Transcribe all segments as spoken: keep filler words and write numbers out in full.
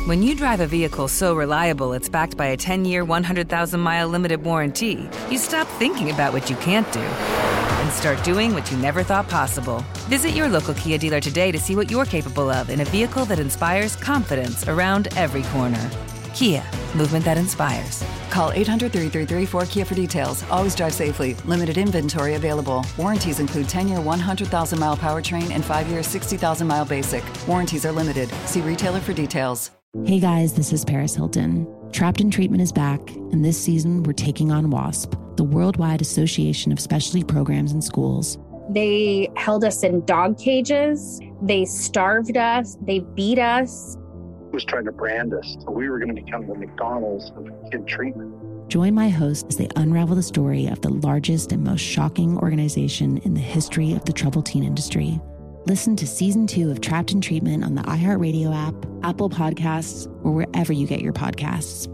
When you drive a vehicle so reliable it's backed by a ten-year, one hundred thousand mile limited warranty, you stop thinking about what you can't do and start doing what you never thought possible. Visit your local Kia dealer today to see what you're capable of in a vehicle that inspires confidence around every corner. Kia, movement that inspires. Call eight hundred, three three three, four K I A for details. Always drive safely. Limited inventory available. Warranties include ten-year, one hundred thousand mile powertrain and five-year, sixty thousand mile basic. Warranties are limited. See retailer for details. Hey guys, this is Paris Hilton. Trapped in Treatment is back, and this season we're taking on WASP, the Worldwide Association of Specialty Programs in Schools. They held us in dog cages. They starved us. They beat us. Was trying to brand us. So we were going to become the McDonald's of kid treatment. Join my hosts as they unravel the story of the largest and most shocking organization in the history of the troubled teen industry. Listen to season two of Trapped in Treatment on the iHeartRadio app, Apple Podcasts, or wherever you get your podcasts.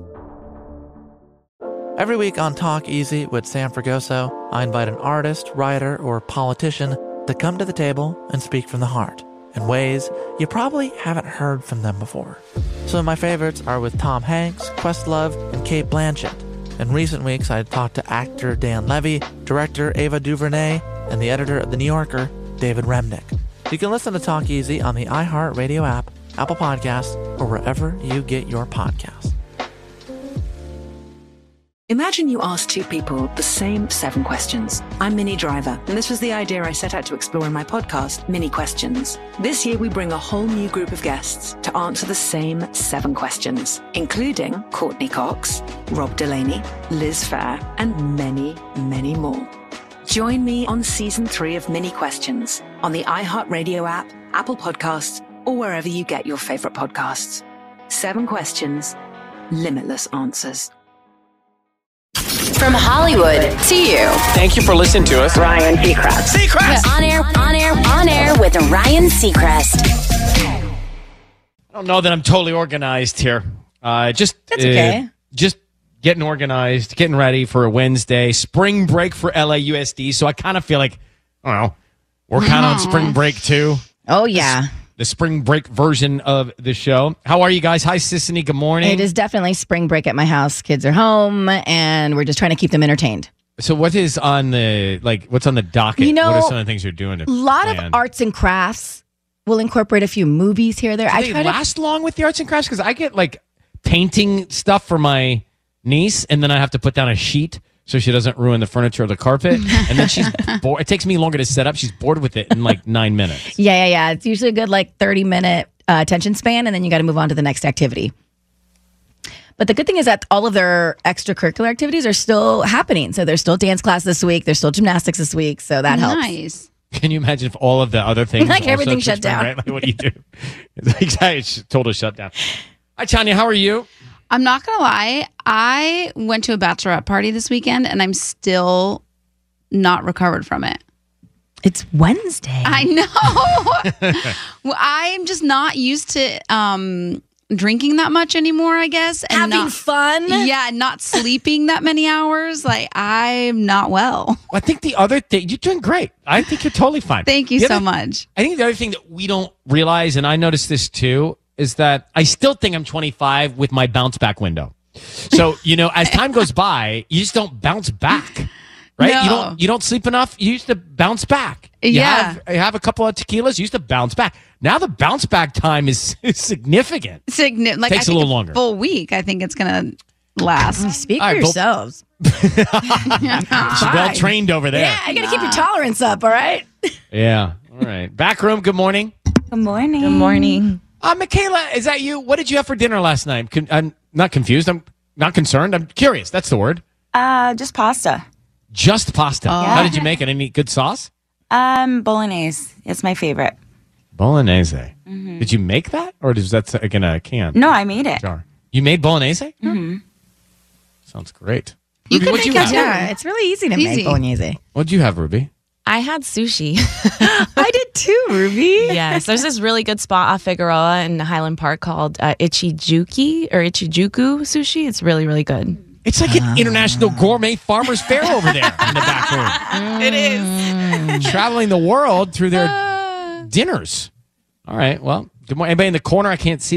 Every week on Talk Easy with Sam Fragoso, I invite an artist, writer, or politician to come to the table and speak from the heart in ways you probably haven't heard from them before. Some of my favorites are with Tom Hanks, Questlove, and Cate Blanchett. In recent weeks, I talked to actor Dan Levy, director Ava DuVernay, and the editor of The New Yorker, David Remnick. You can listen to Talk Easy on the iHeartRadio app, Apple Podcasts, or wherever you get your podcasts. Imagine you ask two people the same seven questions. I'm Minnie Driver, and this was the idea I set out to explore in my podcast, Mini Questions. This year, we bring a whole new group of guests to answer the same seven questions, including Courtney Cox, Rob Delaney, Liz Phair, and many, many more. Join me on season three of Mini Questions on the iHeartRadio app, Apple Podcasts, or wherever you get your favorite podcasts. Seven questions, limitless answers. From Hollywood to you. Thank you for listening to us. Ryan Seacrest. Seacrest! On air, on air, on air with Ryan Seacrest. I don't know that I'm totally organized here. Uh, just, That's okay. Uh, just getting organized, getting ready for a Wednesday. Spring break for L A U S D. So I kind of feel like, I don't know, we're kind of on spring break too. Oh, yeah. The, the spring break version of the show. How are you guys? Hi, Sissany. Good morning. It is definitely spring break at my house. Kids are home, and we're just trying to keep them entertained. So what is on the, like, what's on the docket? You know, what are some of the things you're doing? A lot of arts and crafts. We'll incorporate a few movies here or there. Do I they try last to... long with the arts and crafts? Because I get, like, painting stuff for my niece, and then I have to put down a sheet so she doesn't ruin the furniture or the carpet. And then she's bored. It takes me longer to set up. She's bored with it in like nine minutes. Yeah, yeah, yeah. It's usually a good like thirty minute uh, attention span, and then you got to move on to the next activity. But the good thing is that all of their extracurricular activities are still happening. So there's still dance class this week. There's still gymnastics this week. So that helps. Nice. Can you imagine if all of the other things like also everything took shut spring, down? Right? Like, what do you do? It's exactly, it's total shutdown. Hi, Tanya. How are you? I'm not going to lie. I went to a bachelorette party this weekend, and I'm still not recovered from it. It's Wednesday. I know. Well, I'm just not used to um, drinking that much anymore, I guess. And Having not, fun? Yeah, not sleeping that many hours. Like, I'm not well. I think the other thing, you're doing great. I think you're totally fine. Thank you The so other- much. I think the other thing that we don't realize, and I noticed this too, is that I still think I'm twenty-five with my bounce back window. So, you know, as time goes by, you just don't bounce back, right? No. You don't you don't sleep enough. You used to bounce back. You Yeah. Have, you have a couple of tequilas. You used to bounce back. Now the bounce back time is, is significant. Signi- like, Takes I a think little longer. Full week, I think it's going to last. Speak All for right, Bo- yourselves. She's well trained over there. Yeah, I got to keep your tolerance up, all right? Yeah. All right. Back room, good morning. Good morning. Good morning. Uh, Michaela, is that you? What did you have for dinner last night? Con- I'm not confused. I'm not concerned. I'm curious. That's the word. Uh, just pasta. Just pasta. Oh. How did you make it? Any good sauce? Um, bolognese. It's my favorite. Bolognese. Mm-hmm. Did you make that, or is that like in a can? No, I made it. Jar. You made bolognese? Mm-hmm. Sounds great. You Ruby, can what'd make you it have? yeah, it's really easy to Easy. make bolognese. What'd you have, Ruby? I had sushi. I did too, Ruby. Yes, there's this really good spot off Figueroa in Highland Park called uh, Ichijuki or Ichijuku sushi. It's really, really good. It's like an international gourmet farmer's fair over there in the back room. It is. Traveling the world through their dinners. All right. Well, good morning. Anybody in the corner? I can't see them.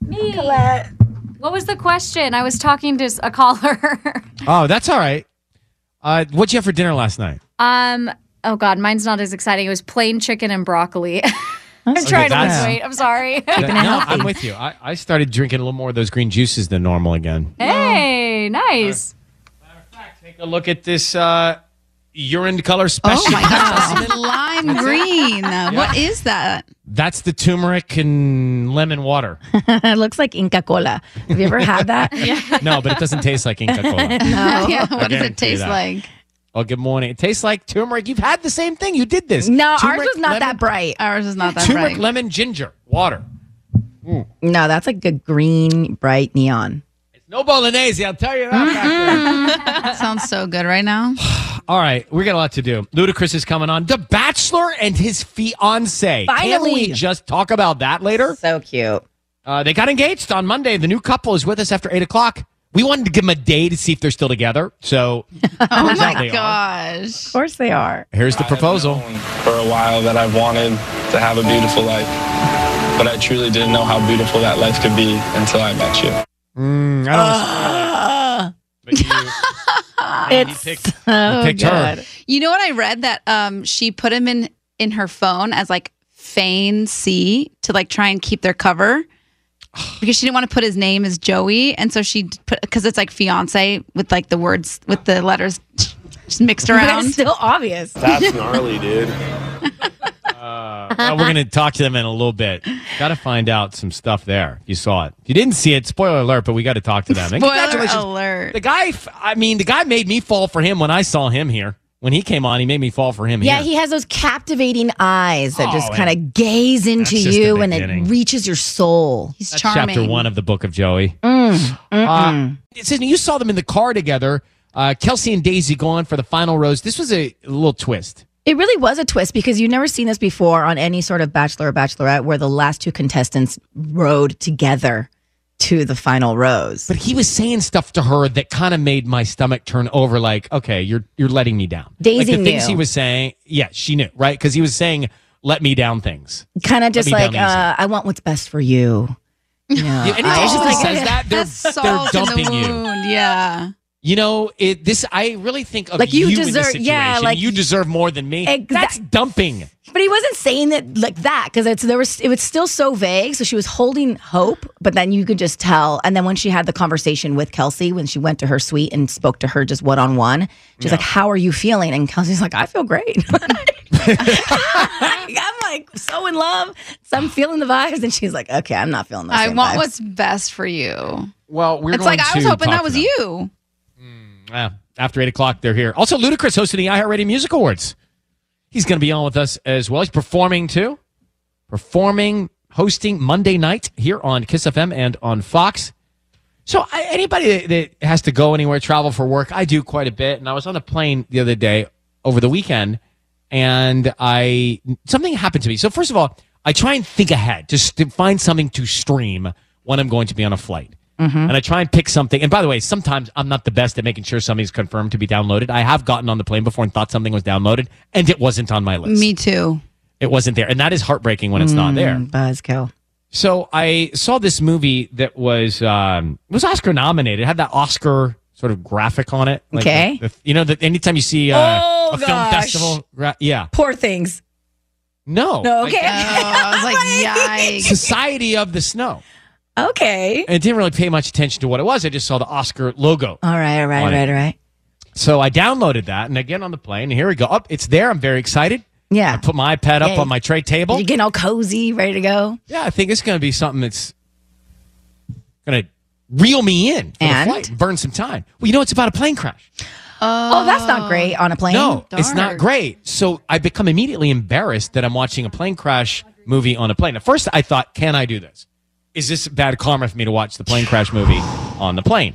Me. What was the question? I was talking to a caller. Oh, that's all right. Uh, what'd you have for dinner last night? um. Oh God, mine's not as exciting. It was plain chicken and broccoli. I'm Okay, trying to lose that's- weight. I'm sorry. no, I'm with you. I, I started drinking a little more of those green juices than normal again. Hey, nice. Take a look at this uh, urine color special. Oh my gosh, lime That's it? green. What is that? That's the turmeric and lemon water. It looks like Inca Cola. Have you ever had that? No, but it doesn't taste like Inca Cola. No. Yeah, I what does guarantee it taste that. like? Oh, good morning. It tastes like turmeric. You've had the same thing. You did this. No, ours Turmeric, was not lemon- that bright. Ours is not that Turmeric, bright. lemon, ginger, water. No, that's like a green, bright neon. No bolognese, I'll tell you that. That sounds so good right now. All right, we got a lot to do. Ludacris is coming on. The Bachelor and his fiance. Can't Finally. we just talk about that later? So cute. Uh, they got engaged on Monday. The new couple is with us after eight o'clock. We wanted to give them a day to see if they're still together. So, Oh turns out my they are. gosh. Of course they are. Here's the proposal. For a while that I've wanted to have a beautiful life, but I truly didn't know how beautiful that life could be until I met you. Mm, I don't but you, It's you picked, so you picked her. good. You know what I read that um she put him in in her phone as like Fane C to like try and keep their cover because she didn't want to put his name as Joey, and so she put because it's like fiance with like the words with the letters just mixed But around. it's still obvious. That's gnarly, dude. Uh, well, we're going to talk to them in a little bit. Got to find out some stuff there. You saw it. If you didn't see it, spoiler alert, but we got to talk to them. And Spoiler congratulations. alert. The guy, f- I mean, the guy made me fall for him when I saw him here. When he came on, he made me fall for him Yeah, here. he has those captivating eyes that Oh, just and kind of gaze into that's just you the and it beginning. reaches your soul. He's That's charming. chapter one of the book of Joey. Mm, Uh, mm-mm. it says you saw them in the car together. Uh, Kelsey and Daisy go on for the final rose. This was a little twist. It really was a twist because you've never seen this before on any sort of Bachelor or Bachelorette where the last two contestants rode together to the final rose. But he was saying stuff to her that kind of made my stomach turn over. Like, okay, you're you're letting me down. Daisy like the things knew. he was saying. Yeah, she knew, right? Because he was saying, "Let me down." Things. Kind of Let just me like, down easy. uh, I want what's best for you. You know, Yeah, anytime I- she like- says that, they're, That's they're salt in the dumping you. wound. Yeah. You know, it, this. I really think of Like, you you in deserve- this situation. yeah, like- you deserve more than me. Exact- That's dumping. But he wasn't saying it like that because it's there was it was still so vague. So she was holding hope, but then you could just tell. And then when she had the conversation with Kelsey, when she went to her suite and spoke to her just one on one, she's Yeah. like, "How are you feeling?" And Kelsey's like, "I feel great." I'm like so in love, so I'm feeling the vibes, and she's like, "Okay, I'm not feeling the I same want vibes." what's best for you. Well, we're It's going like I was to hoping talk that to was them. you. Yeah, after eight o'clock, they're here. Also, Ludacris hosting the iHeartRadio Music Awards. He's going to be on with us as well. He's performing too. Performing, hosting Monday night here on Kiss F M and on Fox. So I, anybody that, that has to go anywhere, travel for work, I do quite a bit. And I was on a plane the other day over the weekend, and I something happened to me. So first of all, I try and think ahead, just to find something to stream when I'm going to be on a flight. And I try and pick something. And by the way, sometimes I'm not the best at making sure something's confirmed to be downloaded. I have gotten on the plane before and thought something was downloaded, and it wasn't on my list. Me too. It wasn't there. And that is heartbreaking when it's not there. Buzzkill. So I saw this movie that was um, was Oscar nominated. It had that Oscar sort of graphic on it. Like Okay. the- the- you know, that anytime you see uh, Oh, a film gosh. festival. Gra- yeah. Poor things. No. No, Like, okay. Oh, I was like, yikes. Society of the Snow. Okay. And I didn't really pay much attention to what it was. I just saw the Oscar logo. All right. All right. All On it. right. All right. So I downloaded that, and I get on the plane, and here we go. Up, it's there. I'm very excited. Yeah. I put my iPad up Yeah. on my tray table. You're getting all cozy, ready to go. Yeah, I think it's going to be something that's going to reel me in for And? the flight and burn some time. Well, you know, it's about a plane crash. Oh, that's not great on a plane. No, it's not dark. great. So I become immediately embarrassed that I'm watching a plane crash movie on a plane. At first, I thought, can I do this? Is this bad karma for me to watch the plane crash movie on the plane?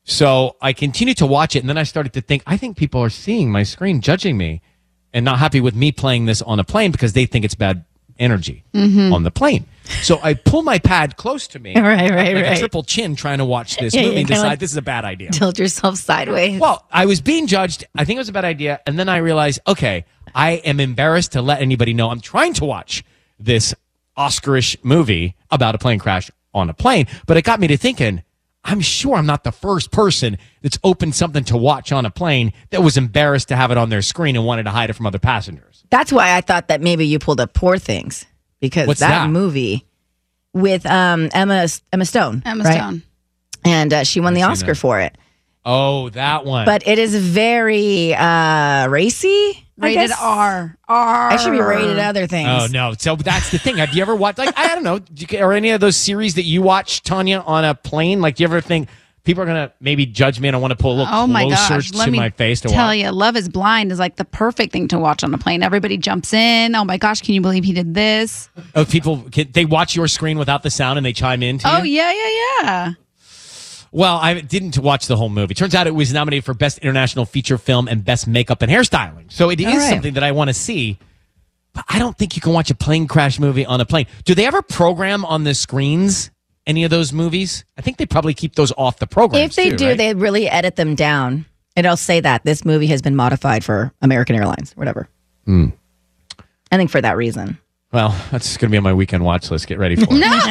So I continued to watch it, and then I started to think, I think people are seeing my screen, judging me, and not happy with me playing this on a plane because they think it's bad energy on the plane. So I pull my pad close to me, Right, right, like right. a triple chin, trying to watch this Yeah, movie yeah, and kinda decide like- this is a bad idea. Tilt yourself sideways. Well, I was being judged. I think it was a bad idea. And then I realized, okay, I am embarrassed to let anybody know I'm trying to watch this Oscarish movie about a plane crash on a plane. But it got me to thinking, I'm sure I'm not the first person that's opened something to watch on a plane that was embarrassed to have it on their screen and wanted to hide it from other passengers. That's why I thought that maybe you pulled up Poor Things, because What's that, that? movie with um, Emma Emma Stone. Emma right? Stone. And uh, she won the seen Oscar that. for it. Oh, that one. But it is very uh, racy. I Rated guess. R. R. I should be rated other things. Oh, no. So that's the thing. Have you ever watched, like, I don't know, do you- or any of those series that you watch, Tanya, on a plane? Like, do you ever think people are going to maybe judge me and I want to pull a little Oh my closer gosh! Let to me my face to tell watch? you, Love Is Blind is like the perfect thing to watch on a plane. Everybody jumps in. Oh my gosh! Can you believe he did this? Oh, people, can, they watch your screen without the sound and they chime in to Oh you? yeah, yeah, yeah. Well, I didn't watch the whole movie. Turns out it was nominated for Best International Feature Film and Best Makeup and Hairstyling. So it is All right. something that I want to see. But I don't think you can watch a plane crash movie on a plane. Do they ever program on the screens any of those movies? I think they probably keep those off the program. If they too, do, right? they really edit them down. It'll say that this movie has been modified for American Airlines, whatever. Hmm. I think for that reason. Well, that's going to be on my weekend watch list. Get ready for it.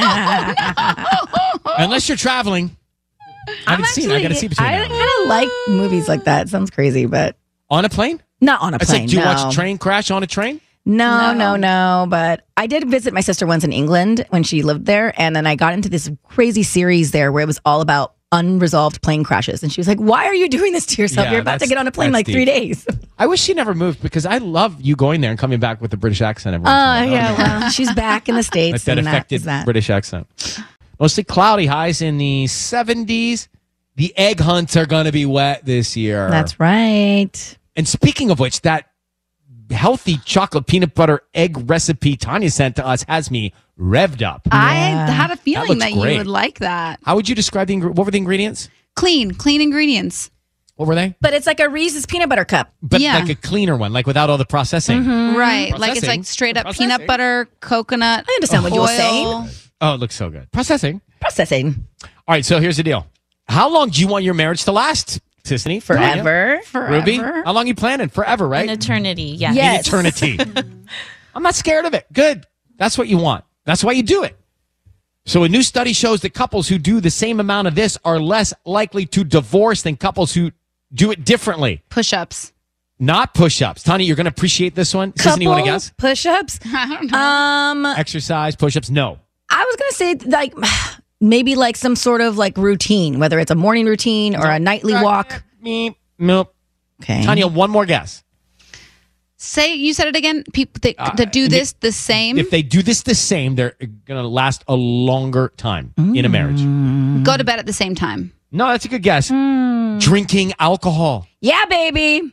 Unless you're traveling. I haven't seen it. I got to see between I now. kind of like movies like that. It sounds crazy, but On a plane? not on a It's plane. like, do you no. watch a train crash on a train? No, No. no, no. But I did visit my sister once in England when she lived there. And then I got into this crazy series there where it was all about unresolved plane crashes. And she was like, why are you doing this to yourself? Yeah, You're about to that's- get on a plane in that's like three deep. days. I wish she never moved because I love you going there and coming back with a British accent every Oh, once in a while. yeah. Well, she's back in the Like States. that and affected is that. British accent. Mostly cloudy, highs in the seventies. The egg hunts are going to be wet this year. That's right. And speaking of which, that healthy chocolate peanut butter egg recipe Tanya sent to us has me revved up. I had a feeling looks that, you great. would like that. How would you describe the ingre- what were the ingredients? Clean, clean ingredients. What were they? But it's like a Reese's peanut butter cup. But Yeah. like a cleaner one, like without all the processing. Mm-hmm. Right. Like it's Processing. like straight up Processing. peanut butter, coconut. I understand what you were oil. saying. Oh, it looks so good. Processing. Processing. All right, so here's the deal. How long do you want your marriage to last, Sissany? Forever. Forever. Ruby? How long you planning? Forever, right? An eternity. Yeah. Yes. Eternity. I'm not scared of it. Good. That's what you want. That's why you do it. So a new study shows that couples who do the same amount of this are less likely to divorce than couples who do it differently. Push-ups. Not push-ups. Tanya, you're going to appreciate this one. Sissany, you want to guess? Push-ups. I don't know. Um, Exercise, push-ups? No. I was gonna say like maybe like some sort of like routine, whether it's a morning routine or a nightly walk. Me, nope. Okay. Tanya, one more guess. Say you said it again. People that, Uh, that do this the same. If they do this the same, they're going to last a longer time in a marriage. Go to bed at the same time. No, that's a good guess. Hmm. Drinking alcohol. Yeah, baby.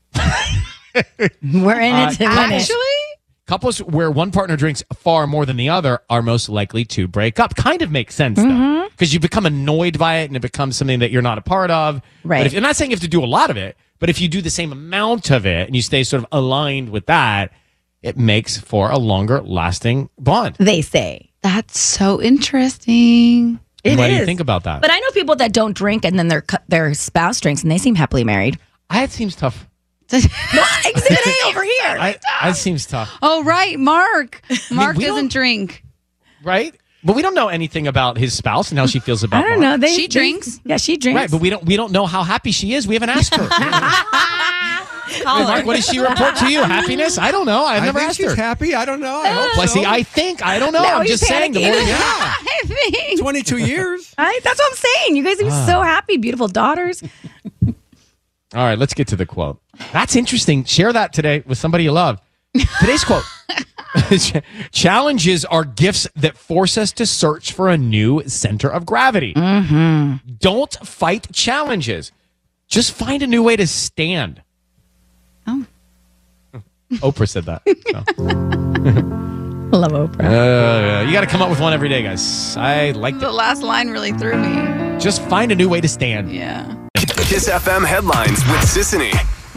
We're in Uh, it to win it. Actually, Couples where one partner drinks far more than the other are most likely to break up. Kind of makes sense, Mm-hmm. though, because you become annoyed by it and it becomes something that you're not a part of. Right. But if, I'm not saying you have to do a lot of it, but if you do the same amount of it and you stay sort of aligned with that, it makes for a longer lasting bond. They say. that's so interesting. It what do you is. think about that? But I know people that don't drink and then their cu- their spouse drinks and they seem happily married. I, it seems tough. Exhibit A over here. I, it seems tough, Oh right, Mark. Mark we doesn't don't- drink. right? But we don't know anything about his spouse and how she feels about I don't Mark. know. They, She they- drinks. Yeah, she drinks. Right, but we don't we don't know how happy she is. We haven't asked her. Hey, Mark, what does she report to you? Happiness? I don't know. I've I never think asked she's her. happy. I don't know. I hope Well, so. see, I think I don't know. Now I'm he's just saying. The more, panicking. yeah. I think. twenty-two years. I, that's what I'm saying. You guys seem Ah. so happy, beautiful daughters. All right, let's get to the quote. That's interesting. Share that today with somebody you love. Today's quote. Challenges are gifts that force us to search for a new center of gravity. Mm-hmm. Don't fight challenges. Just find a new way to stand. Oh. Oprah said that. So. Love Oprah. Uh, you got to come up with one every day, guys. I like The it. last line really threw me. Just find a new way to stand. Yeah. Kiss F M headlines with Sissany.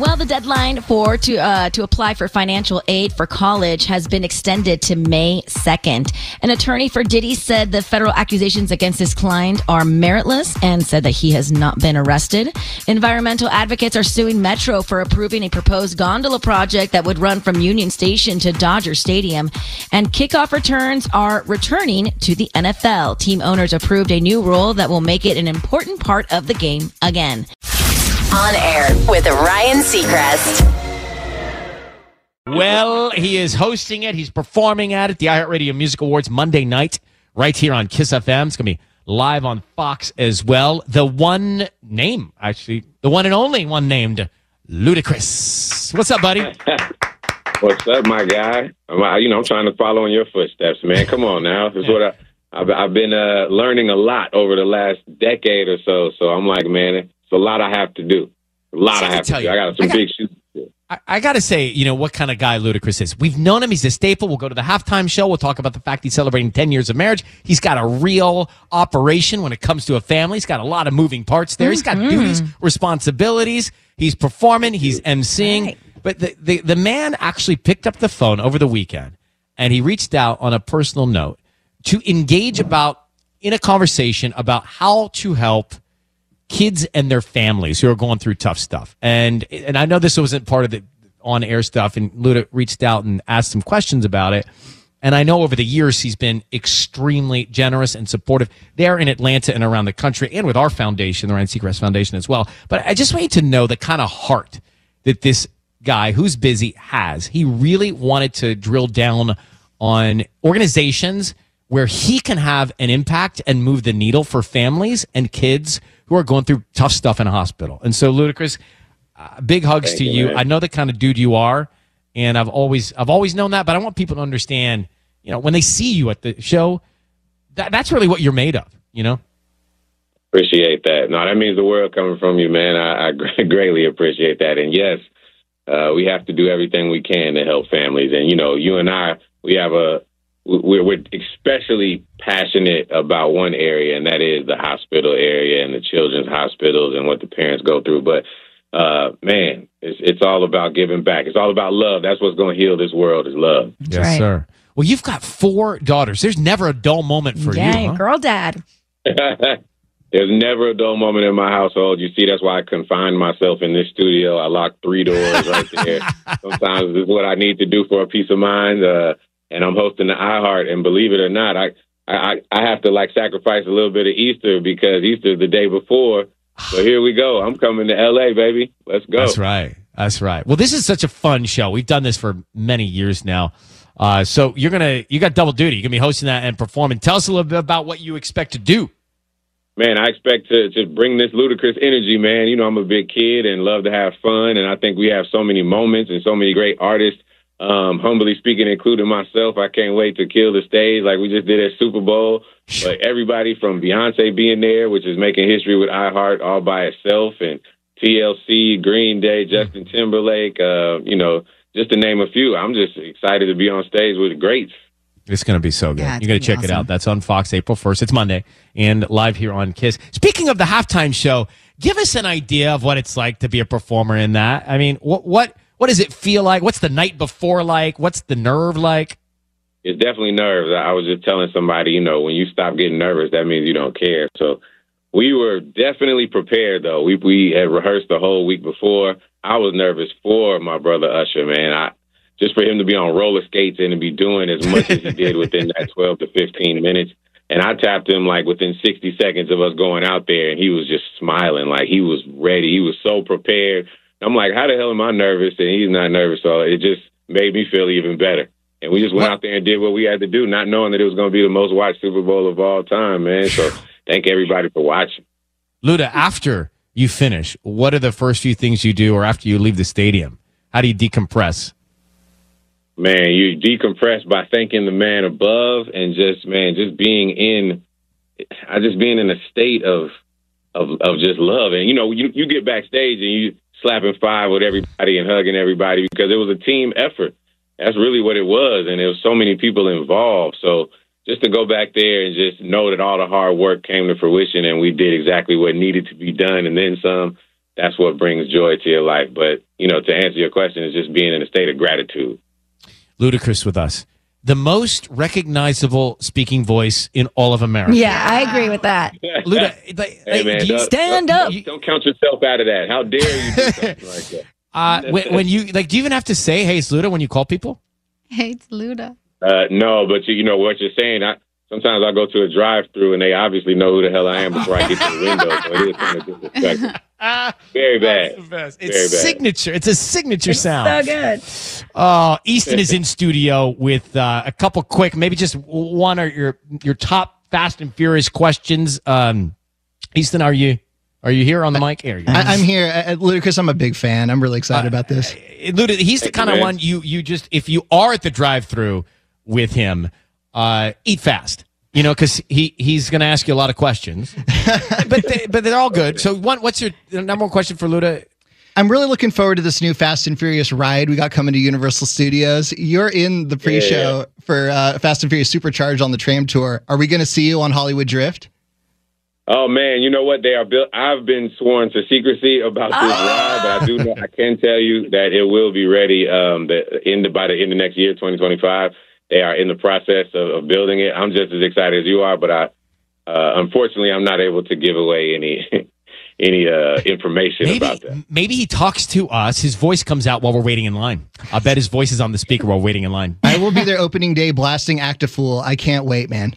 Well, the deadline for to uh, to apply for financial aid for college has been extended to May second. An attorney for Diddy said the federal accusations against his client are meritless and said that he has not been arrested. Environmental advocates are suing Metro for approving a proposed gondola project that would run from Union Station to Dodger Stadium. And kickoff returns are returning to the N F L. Team owners approved a new rule that will make it an important part of the game again. On Air with Ryan Seacrest. Well, he is hosting it. He's performing at it. The iHeartRadio Music Awards Monday night right here on Kiss F M. It's going to be live on Fox as well. The one name, actually, the one and only one named Ludacris. What's up, buddy? What's up, my guy? I'm, you know, I'm trying to follow in your footsteps, man. Come on now. This is what I, I've, I've been uh, learning a lot over the last decade or so. So I'm like, man, it's a lot I have to do. A lot See, I have to do. You, I got some I got, big shoes to do. I, I got to say, you know, what kind of guy Ludacris is. We've known him. He's a staple. We'll go to the halftime show. We'll talk about the fact he's celebrating ten years of marriage. He's got a real operation when it comes to a family. He's got a lot of moving parts there. He's got Mm-hmm. duties, responsibilities. He's performing. He's emceeing. Right. But the, the, the man actually picked up the phone over the weekend, and he reached out on a personal note to engage about in a conversation about how to help kids and their families who are going through tough stuff. And and I know this wasn't part of the on-air stuff, and Luda reached out and asked some questions about it. And I know over the years he's been extremely generous and supportive there in Atlanta and around the country, and with our foundation, the Ryan Seacrest Foundation as well. But I just want you to know the kind of heart that this guy who's busy has. He really wanted to drill down on organizations where he can have an impact and move the needle for families and kids who are going through tough stuff in a hospital. And so, Ludacris, uh, big hugs Thank to you, you. man. I know the kind of dude you are, and I've always I've always known that, but I want people to understand, you know, when they see you at the show, that that's really what you're made of, you know? Appreciate that. No, that means the world coming from you, man. I, I greatly appreciate that. And yes, uh, we have to do everything we can to help families. And, you know, you and I, we have a, we're, we're especially passionate about one area, and that is the hospital area and the children's hospitals and what the parents go through. But, uh, man, it's, it's all about giving back. It's all about love. That's what's going to heal this world is love. That's yes, right. sir. Well, you've got four daughters. There's never a dull moment for yeah, you. Yeah, huh? girl dad. There's never a dull moment in my household. You see, that's why I confine myself in this studio. I lock three doors right there. Sometimes this is what I need to do for a peace of mind. Uh, and I'm hosting the iHeart, and believe it or not, I, I I have to like sacrifice a little bit of Easter because Easter's the day before. So here we go. I'm coming to L A, baby. Let's go. That's right. That's right. Well, this is such a fun show. We've done this for many years now. Uh, so you're gonna you got double duty. You're gonna be hosting that and performing. Tell us a little bit about what you expect to do. Man, I expect to, to bring this ludicrous energy, man. You know, I'm a big kid and love to have fun, and I think we have so many moments and so many great artists. Um, humbly speaking, including myself, I can't wait to kill the stage like we just did at Super Bowl. But everybody from Beyonce being there, which is making history with iHeart all by itself, and T L C, Green Day, Justin Timberlake, uh, you know, just to name a few. I'm just excited to be on stage with the greats. It's going to be so good. Yeah, you got to check awesome. it out. That's on Fox April first. It's Monday and live here on Kiss. Speaking of the halftime show, give us an idea of what it's like to be a performer in that. I mean, what what what does it feel like? What's the night before like? What's the nerve like? It's definitely nerves. I was just telling somebody, you know, when you stop getting nervous, that means you don't care. So we were definitely prepared, though. We we had rehearsed the whole week before. I was nervous for my brother Usher, man. I just for him to be on roller skates and to be doing as much as he did within that twelve to fifteen minutes. And I tapped him like within sixty seconds of us going out there, and he was just smiling like he was ready. He was so prepared. I'm like, how the hell am I nervous? And he's not nervous. So it just made me feel even better. And we just went what? out there and did what we had to do, not knowing that it was going to be the most watched Super Bowl of all time, man. So thank everybody for watching. Luda, after you finish, what are the first few things you do, or after you leave the stadium? How do you decompress? Man, you decompress by thanking the man above and just, man, just being in, I just being in a state of, of, of just love. And, you know, you, you get backstage and you slapping five with everybody and hugging everybody because it was a team effort. That's really what it was. And there was so many people involved. So just to go back there and just know that all the hard work came to fruition and we did exactly what needed to be done and then some, that's what brings joy to your life. But, you know, to answer your question, is just being in a state of gratitude. Ludacris with us. The most recognizable speaking voice in all of America. Yeah, I agree with that. Luda, like, Hey, man, do you don't- stand don't- up? Don't, don't count yourself out of that. How dare you do something like that? Uh, when, when you like, do you even have to say, "Hey, it's Luda" when you call people? Hey, it's Luda. Uh, no, but you, you know what you're saying. I, sometimes I go to a drive-through and they obviously know who the hell I am before I get to the window. So it is kind of disrespectful. Very bad. It's Very bad. signature. It's a signature sound. So good. Uh, Easton is in studio with uh, a couple quick, maybe just one or your your top Fast and Furious questions. Um, Easton, are you are you here on the mic? Here you go. I, I'm here. Uh, Ludacris, I'm a big fan. I'm really excited about this. Luda, he's the Thank kind you, of man. one you you just if you are at the drive-through with him, uh, eat fast. You know, because he, he's going to ask you a lot of questions, but they, but they're all good. So, one, what's your number one question for Luda? I'm really looking forward to this new Fast and Furious ride we got coming to Universal Studios. You're in the pre-show Yeah. for uh, Fast and Furious Supercharged on the tram tour. Are we going to see you on Hollywood Drift? Oh man, you know what? They are built. I've been sworn to secrecy about this ride, but I do know I can tell you that it will be ready um, the end by the end of next year, twenty twenty-five. They are in the process of, of building it. I'm just as excited as you are, but I uh, unfortunately I'm not able to give away any any uh, information Maybe about that. maybe he talks to us. His voice comes out while we're waiting in line. I bet his voice is on the speaker while waiting in line. I will be there opening day blasting Act a Fool. I can't wait, man.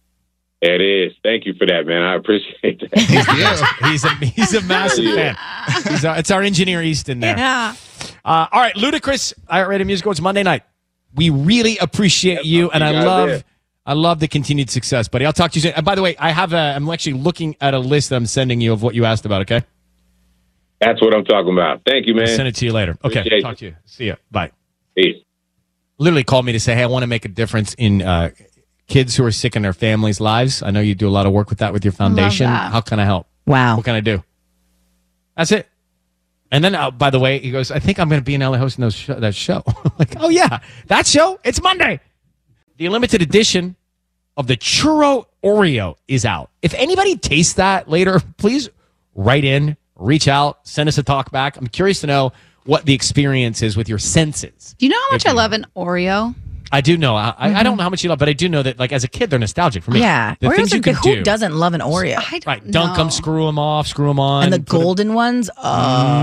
It is. Thank you for that, man. I appreciate that. he's a he's a massive fan. He's our, it's our engineer Easton there. Yeah. Uh, all right, Ludacris, iHeartRadio Music Awards Monday night. We really appreciate you, and I you guys love, did. I love the continued success, buddy. I'll talk to you soon. And by the way, I have a, I'm actually looking at a list that I'm sending you of what you asked about. Okay, That's what I'm talking about. Thank you, man. I'll send it to you later. Okay, Appreciate talk it. to you. See ya. Bye. Peace. Literally called me to say, hey, I want to make a difference in uh, kids who are sick in their families' lives. I know you do a lot of work with that with your foundation. that. How can I help? Wow. What can I do? That's it. And then, uh, by the way, he goes, I think I'm going to be in L A hosting those show, that show. I'm like, oh, yeah, that show? It's Monday. The limited edition of the Churro Oreo is out. If anybody tastes that later, please write in, reach out, send us a talk back. I'm curious to know what the experience is with your senses. Do you know how much If I you- love an Oreo? I do know. I, I don't know how much you love, but I do know that, like, as a kid, they're nostalgic for me. Yeah. The Oreos things are you good. can Who do. doesn't love an Oreo? I don't Right. Dunk them, know. screw them off, screw them on. And the put 'em- golden ones? Oh.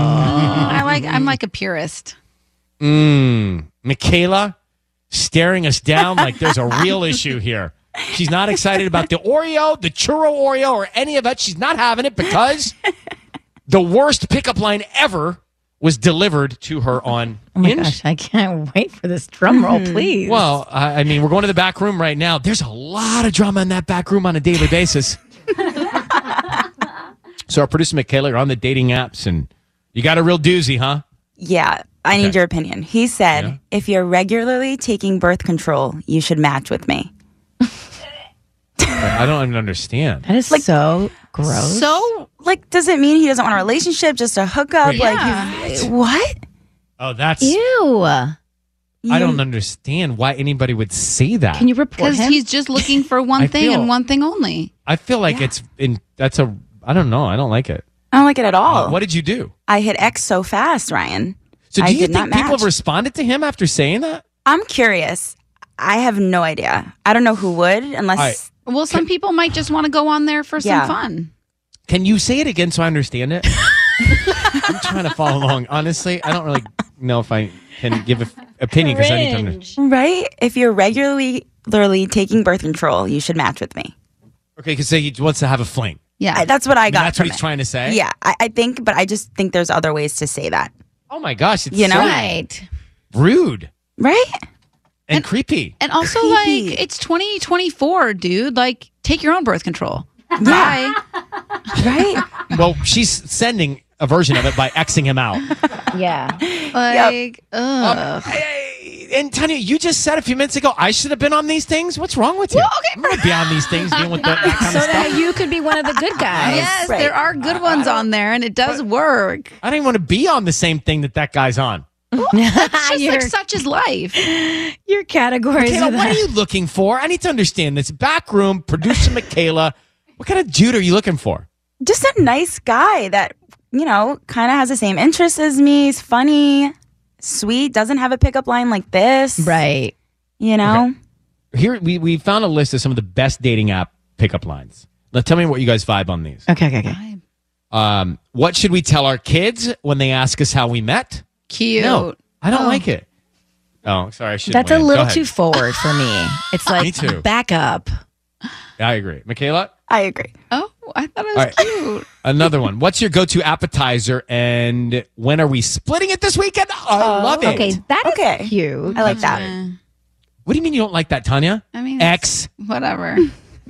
I like. I'm like a purist. Mmm. Michaela staring us down like there's a real issue here. She's not excited about the Oreo, the Churro Oreo, or any of it. She's not having it because the worst pickup line ever was delivered to her on Oh my Hinge. gosh, I can't wait for this drum roll, please. Well, I, I mean, we're going to the back room right now. There's a lot of drama in that back room on a daily basis. So our producer, Michaela, you're on the dating apps, and you got a real doozy, huh? Yeah, I need your opinion. He said, Yeah. if you're regularly taking birth control, you should match with me. I don't even understand. That is so gross. So, like, does it mean he doesn't want a relationship, just a hookup? Wait. Like, Yeah. he's- what? Oh, that's... Ew. I You- don't understand why anybody would say that. Can you report Because him? he's just looking for one I thing feel- and one thing only. I feel like it's in. That's a. I don't know. I don't like it. I don't like it at all. Uh, what did you do? I hit X so fast, Ryan. So do I you did think not people match. have responded to him after saying that? I'm curious. I have no idea. I don't know who would, unless. All right. Well, some people might just want to go on there for Yeah. some fun. Can you say it again so I understand it? I'm trying to follow along. Honestly, I don't really know if I can give an opinion because I need to understand. Right? If you're regularly literally taking birth control, you should match with me. Okay, because say he wants to have a fling. Yeah. I, that's what I mean, got. that's from what he's it. trying to say? Yeah, I, I think, but I just think there's other ways to say that. Oh my gosh, it's You know? so Right. rude Right? and, creepy. And also, Creepy. like, it's twenty twenty-four, dude. Like, take your own birth control. Yeah. Bye. Right? Well, she's sending a version of it by Xing him out. Yeah. Like, ugh. Hey, and Tanya, you just said a few minutes ago I should have been on these things. What's wrong with you? Well, okay, I'm gonna be on these things, dealing with that, that kind So of stuff. that you could be one of the good guys. Yes, Right. there are good ones on there, and it does work. I don't even want to be on the same thing that that guy's on. It's just your, like such is life. your categories. Michaela, are what are that. you looking for? I need to understand this. Back room, producer Michaela. What kind of dude are you looking for? Just a nice guy that you know, kind of has the same interests as me. He's funny, sweet, doesn't have a pickup line like this. Right. You know? Okay. Here, we, we found a list of some of the best dating app pickup lines. Now, tell me what you guys vibe on these. Okay, okay, okay. Um, what should we tell our kids when they ask us how we met? Cute. No, I don't Oh. like it. Oh, sorry. I should. That's a little too forward for me. It's like, Me too. back up. I agree. Michaela? I agree. Oh, I thought it was All right. cute. Another one. What's your go-to appetizer and when are we splitting it this weekend? I love it. Okay, that is Okay. cute. I like that. Eh, What do you mean you don't like that, Tanya? I mean, X. whatever.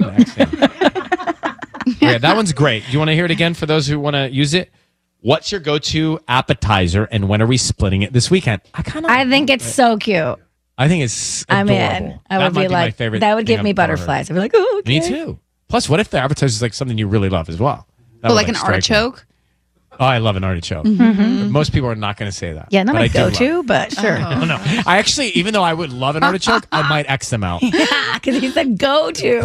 Okay, that one's great. Do you want to hear it again for those who want to use it? What's your go-to appetizer and when are we splitting it this weekend? I kind of. I think it's so cute. I think it's I'm adorable. in. I That would might be my like, favorite that would thing give me I've ever heard. butterflies. I'd be like, oh, okay. Me too. Plus, what if the appetizer is like something you really love as well? That Oh, would, like an strike me. artichoke? Oh, I love an artichoke. Mhm. Most people are not going to say that. Yeah, not but my I do love go-to, it. but sure. No, no. I actually, even though I would love an artichoke, I might X them out. Because he said go-to.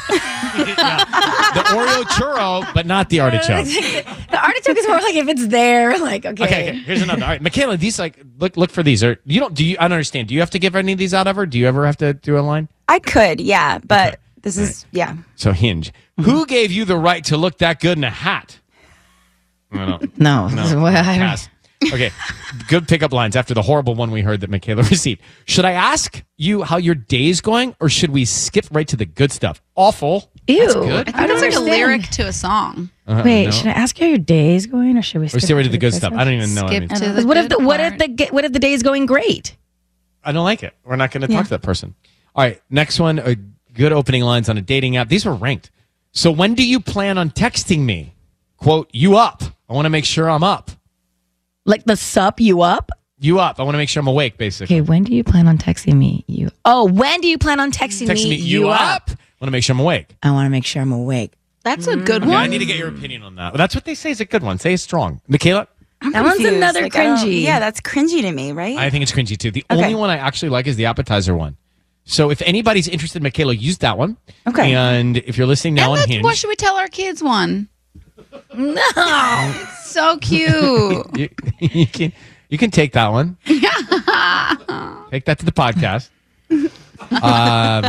The Oreo churro, but not the artichoke. The artichoke is more like if it's there, like, okay. Okay, okay, here's another. All right, Michaela, these like look look for these. Or you don't do you? I don't understand. Do you have to give any of these out ever? Do you ever have to do a line? I could, yeah, but this is, yeah. So Hinge. Who gave you the right to look that good in a hat? I don't- No. No. Well, I don't- Pass. Okay. Good pickup lines after the horrible one we heard that Michaela received. Should I ask you how your day is going, or should we skip right to the good stuff? Awful. Ew. That's good. I think it's like a lyric to a song. Uh, Wait, no. should I ask you how your day is going, or should we Or skip right to the good stuff. I don't even know. what I Skip mean. to the Because what if good the what if part. the ge- what if the day is going great? I don't like it. We're not going to Yeah. talk to that person. All right. Next one. Uh, good opening lines on a dating app. These were ranked. So when do you plan on texting me? Quote, you up. I want to make sure I'm up. Like the sup you up? You up. I want to make sure I'm awake, basically. Okay, when do you plan on texting me? You Oh, when do you plan on texting Texting me, you, up? I want to make sure I'm awake. I want to make sure I'm awake. That's a good Okay, one. I need to get your opinion on that. That's what they say is a good one. Say it's strong. Michaela? I'm That one's confused. another Like, I don't- cringy. Yeah, that's cringy to me, right? I think it's cringy too. The Okay. only one I actually like is the appetizer one. So if anybody's interested, Michaela, use that one. Okay. And if you're listening now And on let- Hinge, what should we tell our kids one? No. It's so cute. you, you can you can take that one. Take that to the podcast. Um,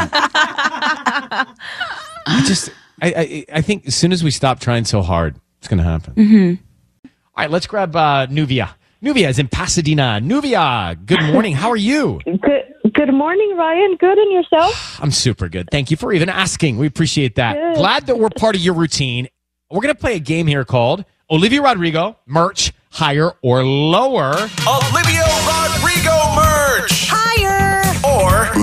I just I, I I think as soon as we stop trying so hard, it's going to happen. Mm-hmm. All right, let's grab uh, Nuvia. Nuvia is in Pasadena. Nuvia, good morning. How are you? Good Good morning, Ryan. Good, and yourself? I'm super good. Thank you for even asking. We appreciate that. Good. Glad that we're part of your routine. We're going to play a game here called Olivia Rodrigo, merch, higher or lower. Olivia Rodrigo merch. Higher or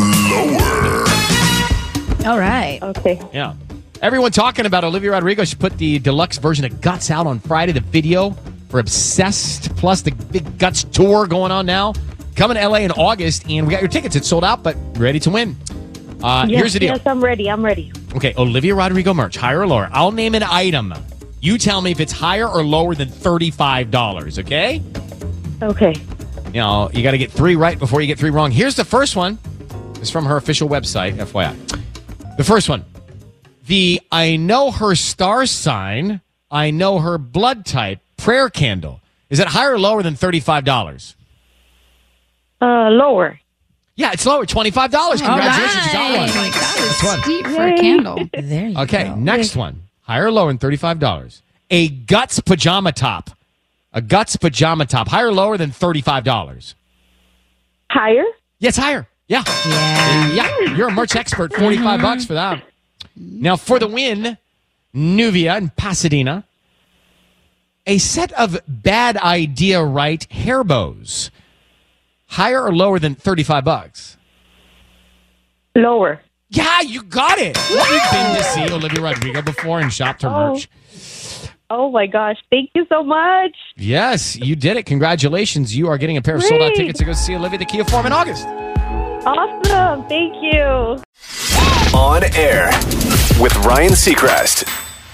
lower. All right. Okay. Yeah. Everyone talking about Olivia Rodrigo. She put the deluxe version of Guts out on Friday. The video for Obsessed, plus the big Guts tour going on now. Coming to L A in August, and we got your tickets. It's sold out, but ready to win. Uh, yes, here's the deal. Yes, I'm ready. I'm ready. Okay, Olivia Rodrigo merch, higher or lower. I'll name an item. You tell me if it's higher or lower than thirty-five dollars, okay? Okay. You know, you got to get three right before you get three wrong. Here's the first one. It's from her official website, F Y I. The first one. The I know her star sign, I know her blood type prayer candle. Is it higher or lower than thirty-five dollars? Uh, lower. Yeah, it's lower, twenty-five dollars. Congratulations, you got one. That's one. steep for a candle. There you Okay, go. next one. Higher or lower than thirty-five dollars? A Guts pajama top. A Guts pajama top. Higher or lower than thirty-five dollars? Higher? Yes, higher. Yeah. Yeah. Yeah. You're a merch expert. forty-five bucks for that. Now, for the win, Nuvia in Pasadena. A set of bad idea right hair bows. Higher or lower than thirty-five bucks? Lower. Yeah, you got it. Have you been to see Olivia Rodrigo before and shopped her Oh. merch? Oh my gosh! Thank you so much. Yes, you did it. Congratulations. You are getting a pair of sold out Great. tickets to go see Olivia at the Kia Forum in August. Awesome. Thank you. On air with Ryan Seacrest.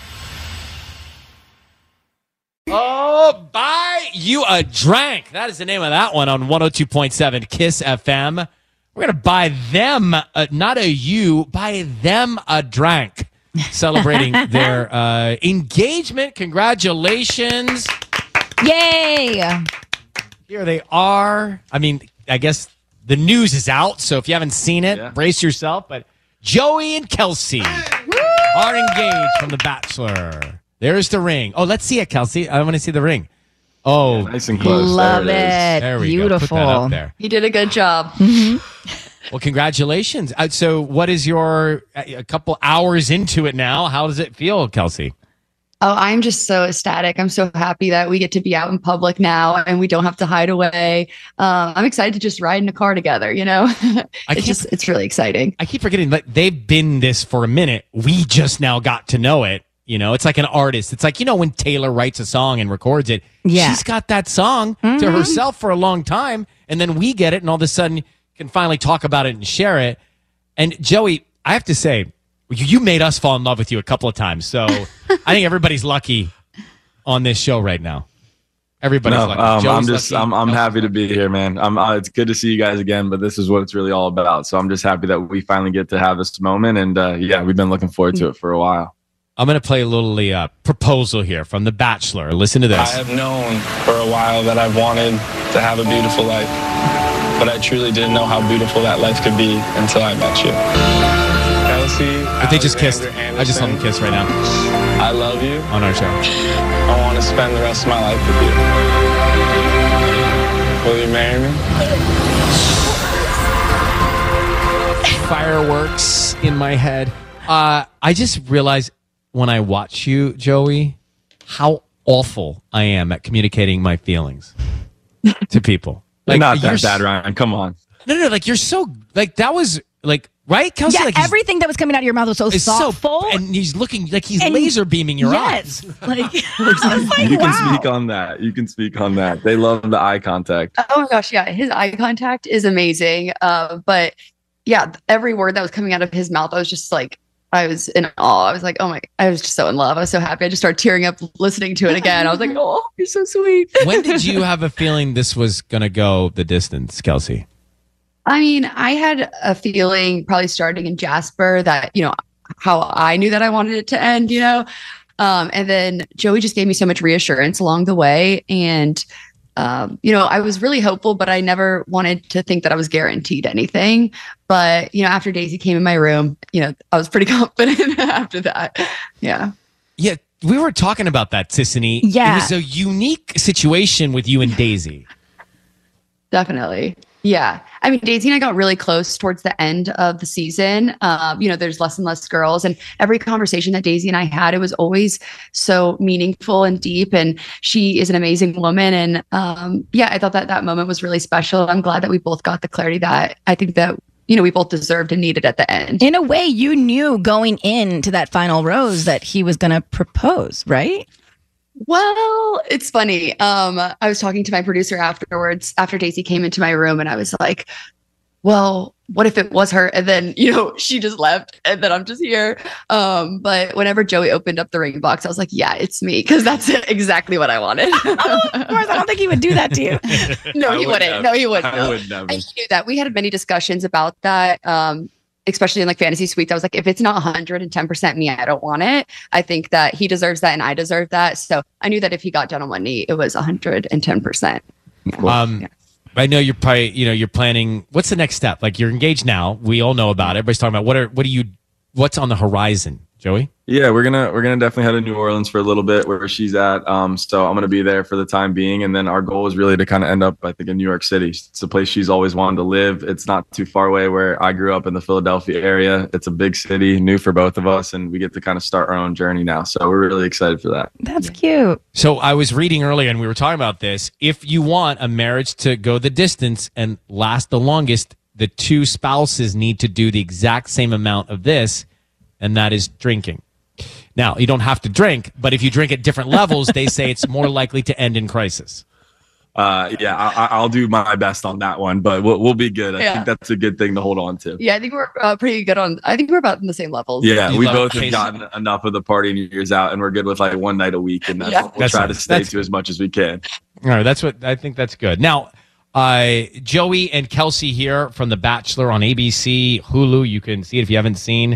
Oh, buy you a drink. That is the name of that one on one oh two point seven Kiss F M. We're going to buy them, uh, not a you, buy them a drink. Celebrating their uh, engagement. Congratulations. Yay! Here they are. I mean, I guess the news is out, so if you haven't seen it, Yeah. brace yourself. But Joey and Kelsey are engaged from The Bachelor. There's the ring. Oh, let's see it, Kelsey. I want to see the ring. Oh, nice and close. Love There it is. it. There we Beautiful. go. Put that up there. You did a good job. Well, congratulations. Uh, so, what is your a couple hours into it now? How does it feel, Kelsey? Oh, I'm just so ecstatic. I'm so happy that we get to be out in public now and we don't have to hide away. Um, I'm excited to just ride in a car together, you know? it's just, it's really exciting. I keep forgetting, like, they've been this for a minute. We just now got to know it. You know, it's like an artist. It's like, you know, when Taylor writes a song and records it, Yeah. she's got that song Mhm. to herself for a long time. And then we get it and all of a sudden can finally talk about it and share it. And Joey, I have to say, you you made us fall in love with you a couple of times. So I think everybody's lucky on this show right now. Everybody's No, lucky. um, Joey's I'm just, lucky. I'm, I'm happy to be here, man. I'm, uh, it's good to see you guys again, but this is what it's really all about. So I'm just happy that we finally get to have this moment. And uh, yeah, we've been looking forward to it for a while. I'm going to play a little uh, proposal here from The Bachelor. Listen to this. I have known for a while that I've wanted to have a beautiful life, but I truly didn't know how beautiful that life could be until I met you. Kelsey, But they just kissed. Alexander I just saw them Anderson, kiss right now I love you. on our show. I want to spend the rest of my life with you. Will you marry me? Fireworks in my head. Uh, I just realized when I watch you, Joey, how awful I am at communicating my feelings to people. Like, not you're that s- bad, Ryan. Come on. No, no, no. Like, you're so, like, that was, like, right, Kelsey? Yeah, like, he's- everything that was coming out of your mouth was so it's so- thoughtful. and he's looking, like, he's And- laser beaming your yes. eyes. Like, I was like, You can wow. speak on that. You can speak on that. They love the eye contact. Oh my gosh, yeah, his eye contact is amazing. Uh, but yeah, every word that was coming out of his mouth, I was just like, I was in awe. I was like, oh my, I was just so in love. I was so happy. I just started tearing up listening to it again. I was like, oh, you're so sweet. When did you have a feeling this was going to go the distance, Kelsey? I mean, I had a feeling probably starting in Jasper that, you know, how I knew that I wanted it to end, you know? Um, and then Joey just gave me so much reassurance along the way. And, um, you know, I was really hopeful, but I never wanted to think that I was guaranteed anything. But, you know, after Daisy came in my room, you know, I was pretty confident after that. Yeah. Yeah, we were talking about that, Sissany. Yeah. It was a unique situation with you and Daisy. Definitely. Yeah. I mean, Daisy and I got really close towards the end of the season. Um, you know, there's less and less girls. And every conversation that Daisy and I had, it was always so meaningful and deep. And she is an amazing woman. And um, yeah, I thought that that moment was really special. I'm glad that we both got the clarity that I think that, you know, we both deserved and needed at the end. In a way, you knew going into that final rose that he was going to propose, right? Well, it's funny. Um, I was talking to my producer afterwards, after Daisy came into my room, and I was like, well, what if it was her? And then, you know, she just left, and then I'm just here. Um, but whenever Joey opened up the ring box, I was like, yeah, it's me, because that's exactly what I wanted. Of course, I don't think he would do that to you. No, I he would wouldn't. never. No, he wouldn't. I No. would never. And he knew that. We had many discussions about that. Um, especially in like fantasy suites, I was like, if it's not one hundred ten percent me, I don't want it. I think that he deserves that and I deserve that. So I knew that if he got down on one knee, it was one hundred ten percent. Um, I know you're probably, you know, you're planning. What's the next step? Like, you're engaged now. We all know about it. Everybody's talking about what are, what do you, what's on the horizon, Joey? Yeah, we're gonna we're gonna definitely head to New Orleans for a little bit where she's at. Um, so I'm gonna be there for the time being, and then our goal is really to kind of end up, I think, in New York City. It's a place she's always wanted to live. It's not too far away where I grew up in the Philadelphia area. It's a big city, new for both of us, and we get to kind of start our own journey now. So we're really excited for that. That's cute. So I was reading earlier and we were talking about this. If you want a marriage to go the distance and last the longest, the two spouses need to do the exact same amount of this, and that is drinking. Now, you don't have to drink, but if you drink at different levels, they say it's more likely to end in crisis. Uh, yeah, I, I'll do my best on that one, but we'll, we'll be good. I Yeah. think that's a good thing to hold on to. Yeah, I think we're uh, pretty good on, I think we're about in the same levels. Yeah, You we love both Jason. have gotten enough of the partying years out, and we're good with like one night a week, and that's Yeah. what we'll That's try nice. to stay That's- to as much as we can. All right, that's what I think. That's good. Now, uh, Joey and Kelsey here from The Bachelor on A B C, Hulu. You can see it if you haven't seen.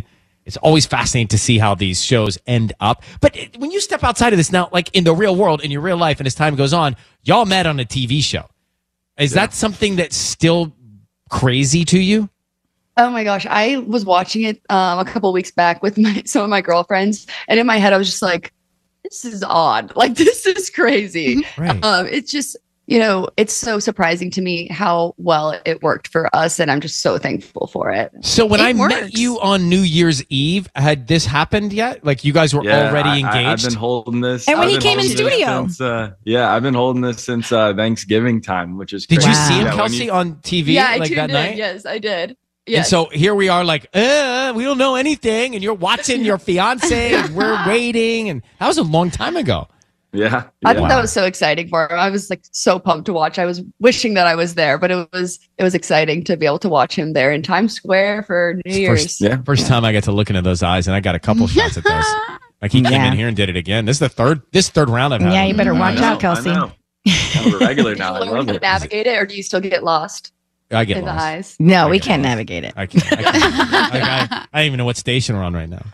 It's always fascinating to see how these shows end up. But it, when you step outside of this now, like in the real world, in your real life, and as time goes on, y'all met on a T V show. Is yeah. that something that's still crazy to you? Oh my gosh, I was watching it um, a couple of weeks back with my some of my girlfriends, and in my head I was just like, "This is odd. Like this is crazy." Right. Um, it's just. You know, it's so surprising to me how well it worked for us, and I'm just so thankful for it. So when It I works. met you on New Year's Eve, had this happened yet? Like you guys were Yeah, already I- engaged? I, have been holding this. And when I've he been came in holding this studio. since, uh, yeah, I've been holding this since uh, Thanksgiving time, which is Did crazy. you see him, Yeah, when Kelsey, you- on T V yeah, I like tuned that in. night? Yes, I did. And Yes. so here we are like, uh, we don't know anything. And you're watching your fiance and we're waiting. And that was a long time ago. Yeah. I yeah. thought that was so exciting for him. I was like so pumped to watch. I was wishing that I was there, but it was it was exciting to be able to watch him there in Times Square for New Year's. First, yeah. First time I got to look into those eyes, and I got a couple shots at those. Like he came Yeah. in here and did it again. This is the third this third round I've had. Yeah, him. you better I watch know, out, Kelsey. I know. I'm a regular now. I Learn love to it. navigate it, or do you still get lost I get in lost. the eyes? No, I we get can't lost. navigate it. I can't. I, can't. Like, I, I don't even know what station we're on right now.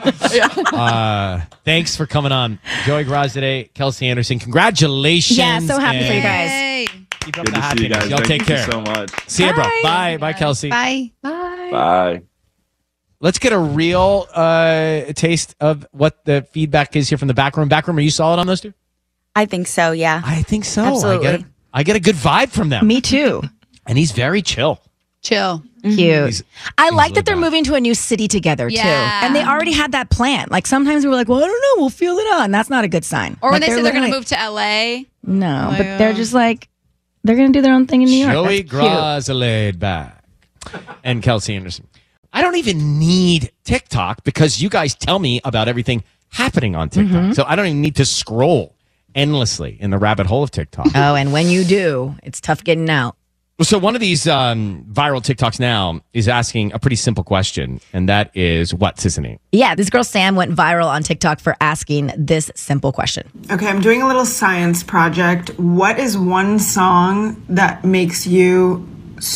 Uh, thanks for coming on, Joey Graz today, Kelsey Anderson. Congratulations! Yeah, so happy for you and guys. Hey. Keep up Good the to see you happiness. guys. Y'all Thank take you care. so much. See you, bro. Bye. Bye, bye, Kelsey. Bye. Bye. Bye. Let's get a real uh, taste of what the feedback is here from the back room. Back room, are you solid on those two? I think so, yeah. I think so. Absolutely. I get a, I get a good vibe from them. Me too. And he's very chill. Chill. Cute. He's- I he's like that laid they're back. moving to a new city together Yeah. too, and they already had that plan. Like sometimes we were like, "Well, I don't know, we'll feel it out," and that's not a good sign. Or when Like, they say they're going to literally- move to L A. No, Oh, but yeah. they're just like they're going to do their own thing in New York. Joey That's cute. Graz laid back. And Kelsey Anderson. I don't even need TikTok because you guys tell me about everything happening on TikTok. Mm-hmm. So I don't even need to scroll endlessly in the rabbit hole of TikTok. Oh, and when you do, it's tough getting out. So one of these um, viral TikToks now is asking a pretty simple question, and that is what, Sissany? Yeah, this girl Sam went viral on TikTok for asking this simple question. Okay, I'm doing a little science project. What is one song that makes you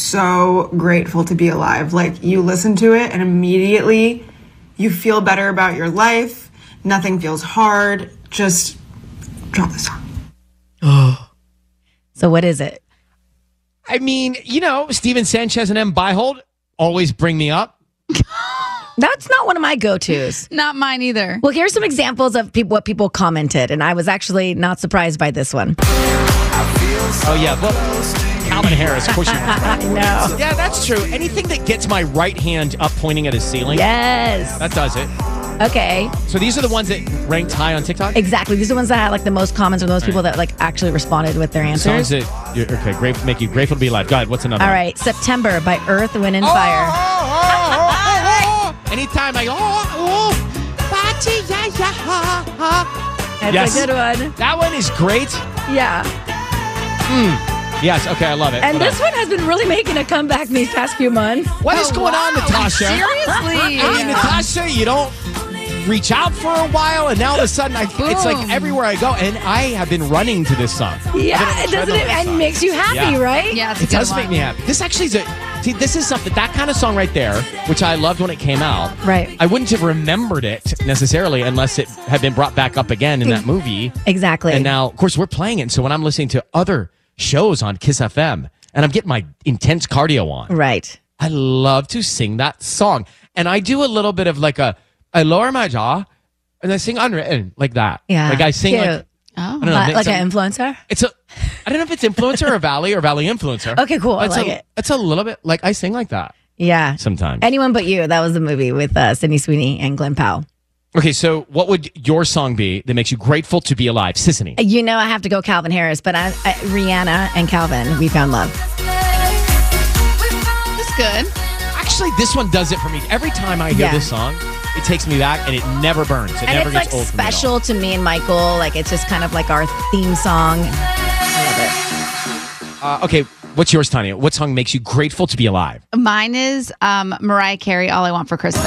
so grateful to be alive? Like you listen to it and immediately you feel better about your life. Nothing feels hard. Just drop the song. So what is it? I mean, you know, Steven Sanchez and M. Byhold always bring me up. That's not one of my go-tos. Not mine either. Well, here's some examples of people, what people commented, and I was actually not surprised by this one. Oh, yeah. Well, Calvin Harris, of course you know. No. Yeah, that's true. Anything that gets my right hand up pointing at a ceiling. Yes. That does it. Okay. So these are the ones that ranked high on TikTok? Exactly. These are the ones that had like the most comments, or those people that like actually responded with their answers. Songs that, you're, okay, great, make you grateful to be alive. Go ahead, what's another All one? right. September by Earth, Wind, and Fire. Anytime I go, oh, oh, party, yeah, yeah, ha, ha. That's Yes. a good one. That one is great. Yeah. Mm. Yes, okay, I love it. And What this else? one has been really making a comeback these past few months. What is going on, Natasha? Seriously? I mean, Natasha, you don't reach out for a while, and now all of a sudden, I, it's like Boom. everywhere I go, and I have been running to this song. Yeah, I've been on it the doesn't it, treadmill and to this makes you happy, Yeah. right? Yeah, it's a It good does one. make me happy. This actually is a see. This is something that kind of song right there, which I loved when it came out. Right. I wouldn't have remembered it necessarily unless it had been brought back up again in that movie. Exactly. And now, of course, we're playing it. So when I'm listening to other shows on Kiss F M, and I'm getting my intense cardio on, Right. I love to sing that song, and I do a little bit of like a I lower my jaw, and I sing unwritten like that. Yeah. Like I sing Cute. like. Oh. I don't know, Like, it's like a- an influencer? it's a, I don't know if it's influencer or Valley or Valley influencer. Okay, cool. I It's like a, it. It's a little bit like I sing like that Yeah. sometimes. Anyone But You. That was the movie with uh, Sydney Sweeney and Glenn Powell. Okay, so what would your song be that makes you grateful to be alive, Sissany? You know I have to go Calvin Harris, but I, I, Rihanna and Calvin, We Found Love. That's good. Actually, this one does it for me. Every time I hear Yeah. this song, it takes me back, and it never burns. It And never it's gets like old for me at all. special to me and Michael. Like it's just kind of like our theme song. I love it. Uh, okay, what's yours, Tanya? What song makes you grateful to be alive? Mine is um, Mariah Carey, All I Want for Christmas.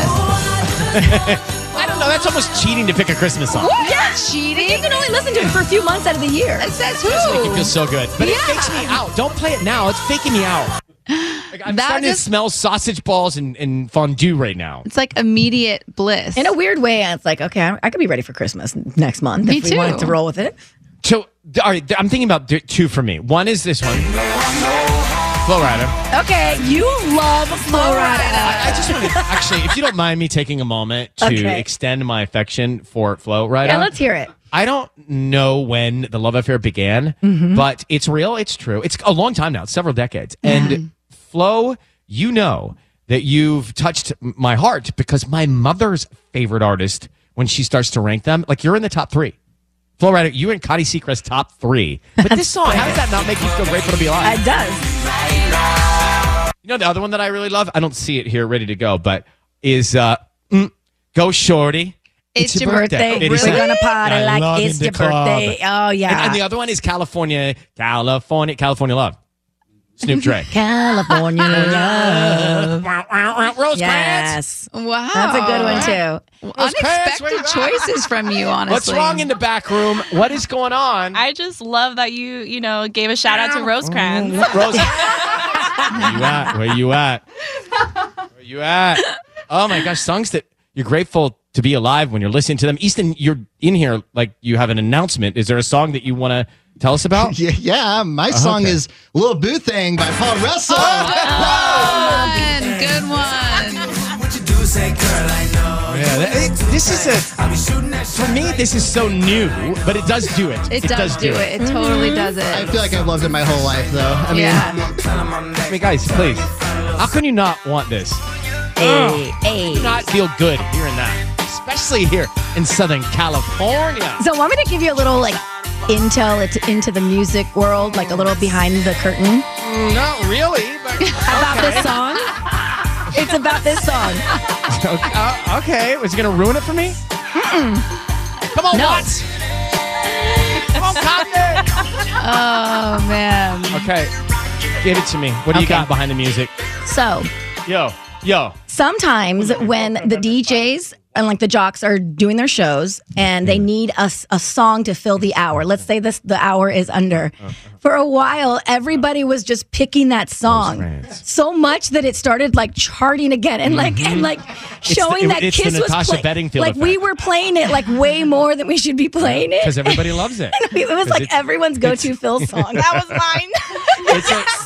I don't know. That's almost cheating to pick a Christmas song. Yeah, cheating. You can only listen to it for a few months out of the year. It says who? It doesn't make you feel so good, but it Yeah. fakes me out. Don't play it now. It's faking me out. Like, I'm That starting just- to smell sausage balls and, and fondue right now. It's like immediate bliss. In a weird way, it's like, okay, I, I could be ready for Christmas next month Me if we too. wanted to roll with it. So, all right, I'm thinking about th- two for me. One is this one, Flo Rida. Okay, you love Flo Rida. I, I just want to actually, if you don't mind me taking a moment to Okay. extend my affection for Flo Rida. Yeah, let's hear it. I don't know when the love affair began, Mhm. but it's real. It's true. It's a long time now. It's several decades. And Flo, you know that you've touched my heart because my mother's favorite artist, when she starts to rank them, like you're in the top three. Flo Rida, you and Connie Seacrest top three. But this song, how does that not make you feel grateful to be alive? It does. You know the other one that I really love? I don't see it here ready to go, but is uh, mm, Go Shorty. It's, your birthday. We're gonna party I like love it's in the your club. birthday. Oh yeah. And, and the other one is California, California, California Love. Snoop Dre. California love. Rosecrans. Yes. Wow. That's a good one too. Unexpected choices from you, honestly. What's wrong in the back room? What is going on? I just love that you, you know, gave a shout out to Rosecrans. Rose. Where you at? Where you at? Where you at? Oh my gosh, songs that you're grateful to be alive when you're listening to them. Easton, you're in here like you have an announcement. Is there a song that you want to tell us about? Yeah, yeah. My Oh, song okay. is Lil Boo Thing by Paul Russell. Good one. Good one. Yeah, that- it- this is a for me. This is so new, but it does do it. It, does, do it. It totally does it. I feel like I've loved it my whole life, though. I mean, yeah. I mean, guys, please. How can you not want this? Hey, hey. Do not feel good hearing that, especially here in Southern California. So, want me to give you a little like intel into, into the music world, like a little behind the curtain Not really, but about okay. this song? It's about this song. Okay, uh, okay. Was it gonna ruin it for me? Mm-mm. Come on, No. Watts. Come on, Cotton. Oh man. Okay, give it to me. What do you Okay. got behind the music? So, Yo, yo. sometimes when the D Js and like the jocks are doing their shows and they need a, s- a song to fill the hour, let's say this the hour is under. For a while, everybody was just picking that song so much that it started like charting again and like and like the- showing it- that it's the Kiss was Natasha play- Bedingfield like we effect. were playing it like way more than we should be playing it. Because everybody loves it. It was 'Cause like it's- everyone's go-to Phil song. That was mine. It's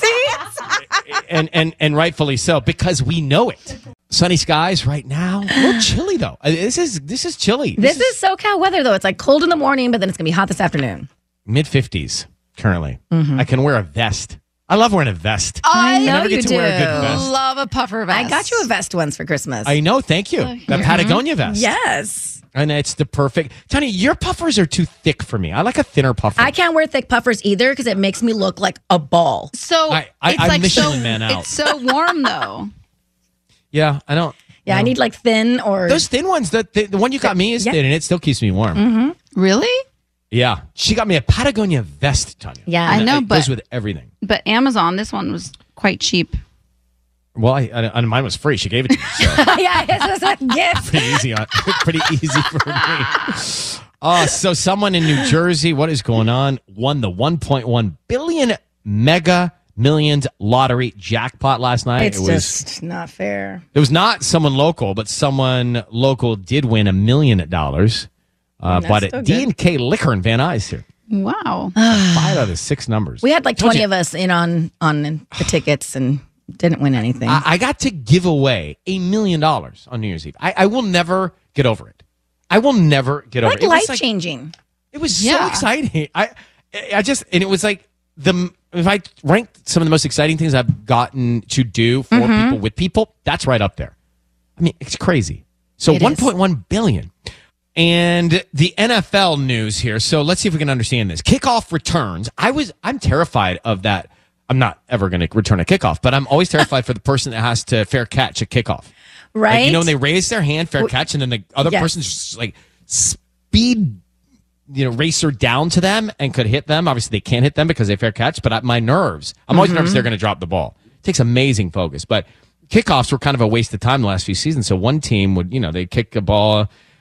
a- and and and rightfully so because we know it. Sunny skies right now. A little chilly though. Uh, This is this is chilly. This is SoCal weather though. It's like cold in the morning, but then it's gonna be hot this afternoon. mid fifties currently. Mm-hmm. I can wear a vest. I love wearing a vest. I know never get you to do. wear a good vest. Love a puffer vest. I got you a vest once for Christmas. I know. Thank you. That Patagonia vest. Yes. And it's the perfect. Tony, your puffers are too thick for me. I like a thinner puffer. I can't wear thick puffers either because it makes me look like a ball. So I- I- it's I'm like Michelin so, Man out. It's so warm though. yeah, I don't. Yeah, I need like thin or Those thin ones. The, the the one you got me is Yeah. thin, and it still keeps me warm. Mm-hmm. Really? Yeah, she got me a Patagonia vest, Tanya. Yeah, I And know, it but goes with everything. but Amazon, this one was quite cheap. Well, I, I, and mine was free. She gave it to me. So. yeah, it's a gift. pretty easy on pretty easy for me. Oh, so someone in New Jersey, what is going on? Won the one point one billion mega millions lottery jackpot last night. It's it was just not fair. it was not someone local, but someone local did win a million dollars. Uh, That's but still at D and K Liquor in Van Nuys here. Wow. Five out of six numbers. We had like Told twenty you. of us in on on the tickets and didn't win anything. I, I got to give away a million dollars on New Year's Eve. I, I will never get over it. I will never get over like it. It was life changing. It was so Yeah. exciting. I, I just, and it was like the, if I ranked some of the most exciting things I've gotten to do for Mhm. people with people, that's right up there. I mean, it's crazy. So It is. one point one billion. And the N F L news here. So let's see if we can understand this. Kickoff returns. I was, I'm terrified of that. I'm not ever going to return a kickoff, but I'm always terrified for the person that has to fair catch a kickoff. Right? Like, you know, when they raise their hand, fair catch, and then the other Yes. person's just like speed, you know, racer down to them and could hit them. Obviously, they can't hit them because they fair catch, but I, my nerves, I'm always Mhm. nervous they're going to drop the ball. It takes amazing focus, but kickoffs were kind of a waste of time the last few seasons. So one team would, you know, they kick a ball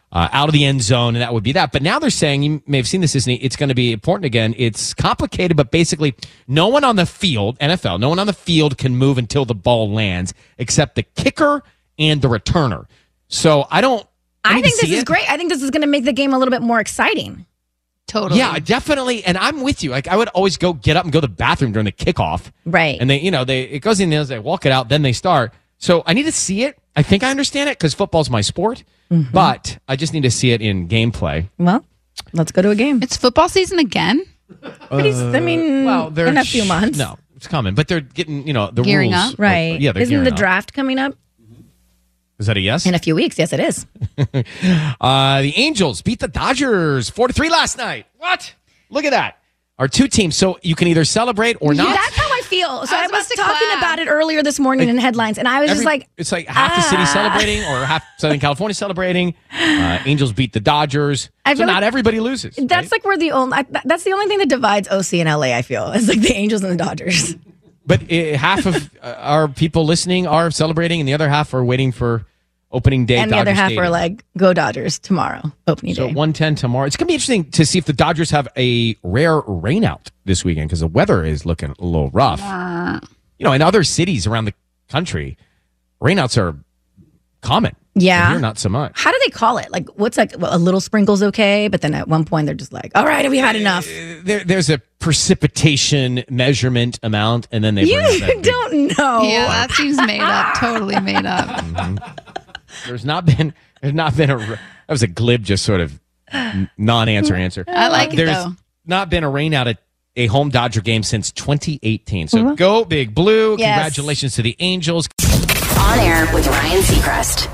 uh, out of the end zone, and that would be that. But now they're saying, you may have seen this, Disney, it's going to be important again. It's complicated, but basically no one on the field, N F L, no one on the field can move until the ball lands except the kicker and the returner. So I don't. I, I need to think this see is it. great. I think this is going to make the game a little bit more exciting. Totally. Yeah, definitely. And I'm with you. Like I would always go get up and go to the bathroom during the kickoff. Right. And they, you know, they it goes in there, they walk it out, then they start. So I need to see it. I think I understand it because football's my sport, Mhm. but I just need to see it in gameplay. Well, let's go to a game. It's football season again. Pretty, I mean, well, they're in a few months. No, it's coming, but they're getting, you know, the Gearing rules. up. Right. Yeah, they're Isn't gearing the up. draft coming up? Is that a yes? In a few weeks. Yes, it is. uh, the Angels beat the Dodgers four to three last night. What? Look at that. Our two teams. So you can either celebrate or not. That's how I feel. So I I was was, about to talking clap. about it earlier this morning in headlines, and I was Every- just like, it's like half the city ah. celebrating or half Southern California celebrating. Uh, Angels beat the Dodgers. I So feel not like everybody loses. that's like we're the only. I, that- that's the only thing that divides O C and L A. I feel it's like the Angels and the Dodgers. But uh, half of uh, our people listening are celebrating, and the other half are waiting for opening day. and the Dodger other half Stadium. are like, go Dodgers tomorrow, opening So day. one ten tomorrow. It's going to be interesting to see if the Dodgers have a rare rainout this weekend because the weather is looking a little rough. You know, in other cities around the country, rainouts are common. Yeah. But here, not so much. How do they call it? Like, what's like well, a little sprinkle's okay, but then at one point they're just like, all right, have we had enough? There, there's a precipitation measurement amount, and then they bring out You that big- don't know. Yeah, that seems made up. Totally made up. Mhm. There's not been. There's not been a. That was a glib, just sort of n- non-answer answer. I like it, There's though. not been a rainout at a home Dodger game since twenty eighteen. So Mhm. go Big Blue! Yes. Congratulations to the Angels. On air with Ryan Seacrest.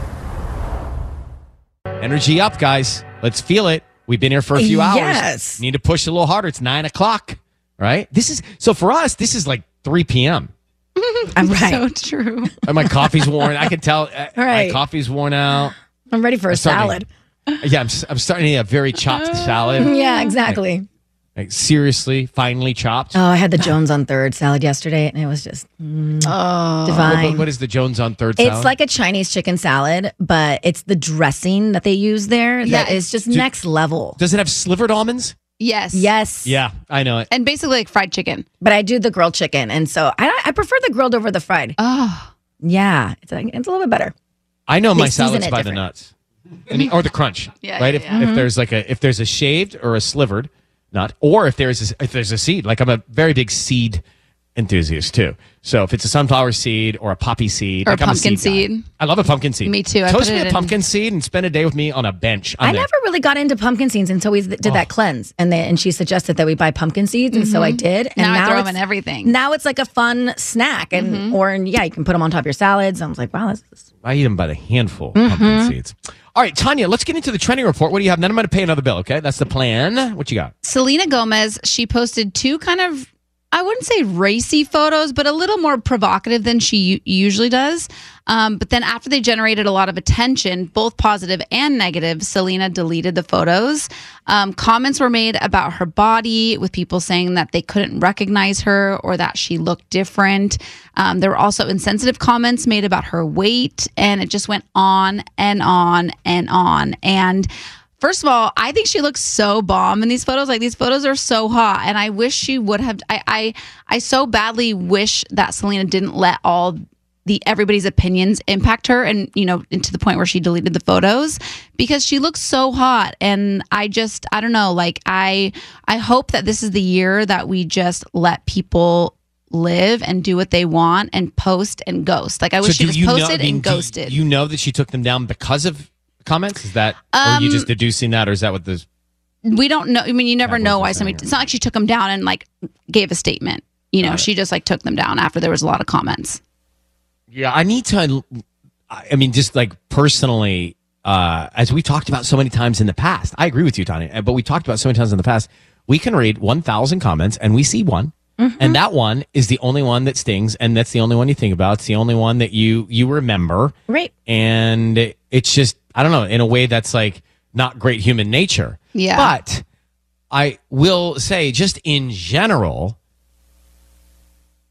Energy up, guys. Let's feel it. We've been here for a few hours. Yes. Need to push it a little harder. It's nine o'clock. Right. This is so for us. This is like three p.m. I'm right. So true. And my coffee's worn. I can tell. uh, Right. My coffee's worn out. I'm ready for a I'm starting- salad. Yeah, I'm, s- I'm starting to eat a very chopped salad. Yeah, exactly. Like seriously, finely chopped. Oh, I had the Jones on third salad yesterday, and it was just mm, Oh. divine. What, what is the Jones on third salad? It's like a Chinese chicken salad, but it's the dressing that they use there Yeah, that is just do- next level. Does it have slivered almonds? Yes. Yes. Yeah, I know it. And basically like fried chicken. But I do the grilled chicken, and so I, I prefer the grilled over the fried. Oh. Yeah, it's, like, it's a little bit better. I know my They season salads it by different. the nuts, and, or the crunch. Yeah, right. yeah, if, yeah. if Mhm. there's like a if there's a shaved or a slivered nut, or if there's a, if there's a seed. Like I'm a very big seed enthusiast too. So if it's a sunflower seed or a poppy seed, Or a like I'm pumpkin seed guy. seed. I love a pumpkin seed. Me too. I Toast put me it a in- pumpkin seed and spend a day with me on a bench. I'm I there. never really got into pumpkin seeds until we th- did that cleanse, and they, and she suggested that we buy pumpkin seeds, and so I Mhm. did. And Now I throw 'em it's- in everything. Now it's like a fun snack, and Mhm. or yeah, you can put them on top of your salads. I was like, wow, this is I eat them by the handful. Mhm. Pumpkin seeds. All right, Tanya, let's get into the trending report. What do you have? Then I'm going to pay another bill. Okay, that's the plan. What you got? Selena Gomez, she posted two kind of, I wouldn't say racy photos, but a little more provocative than she u- usually does. Um, but then after they generated a lot of attention, both positive and negative, Selena deleted the photos. Um, comments were made about her body, with people saying that they couldn't recognize her or that she looked different. Um, there were also insensitive comments made about her weight, and it just went on and on and on. And first of all, I think she looks so bomb in these photos. Like, these photos are so hot, and I wish she would have. I I, I so badly wish that Selena didn't let all the everybody's opinions impact her, and you know, into the point where she deleted the photos, because she looks so hot. And I just, I don't know. Like, I I hope that this is the year that we just let people live and do what they want and post and ghost. Like, I wish So she do just you know- posted I mean, and do ghosted. You know that she took them down because of comments? Is that, or are you Um, just deducing that, or is that what this? We don't know. I mean, you never know why somebody. It's not like she took them down and like gave a statement. You know, she just like took them down after there was a lot of comments. Yeah, I need to. I mean, just like personally, uh, as we talked about so many times in the past, I agree with you, Tanya. But we talked about so many times in the past, we can read one thousand comments and we see one, and that one is the only one that stings, and that's the only one you think about. It's the only one that you you remember, right? And it- it's just, I don't know, in a way that's like not great human nature. Yeah. But I will say, just in general,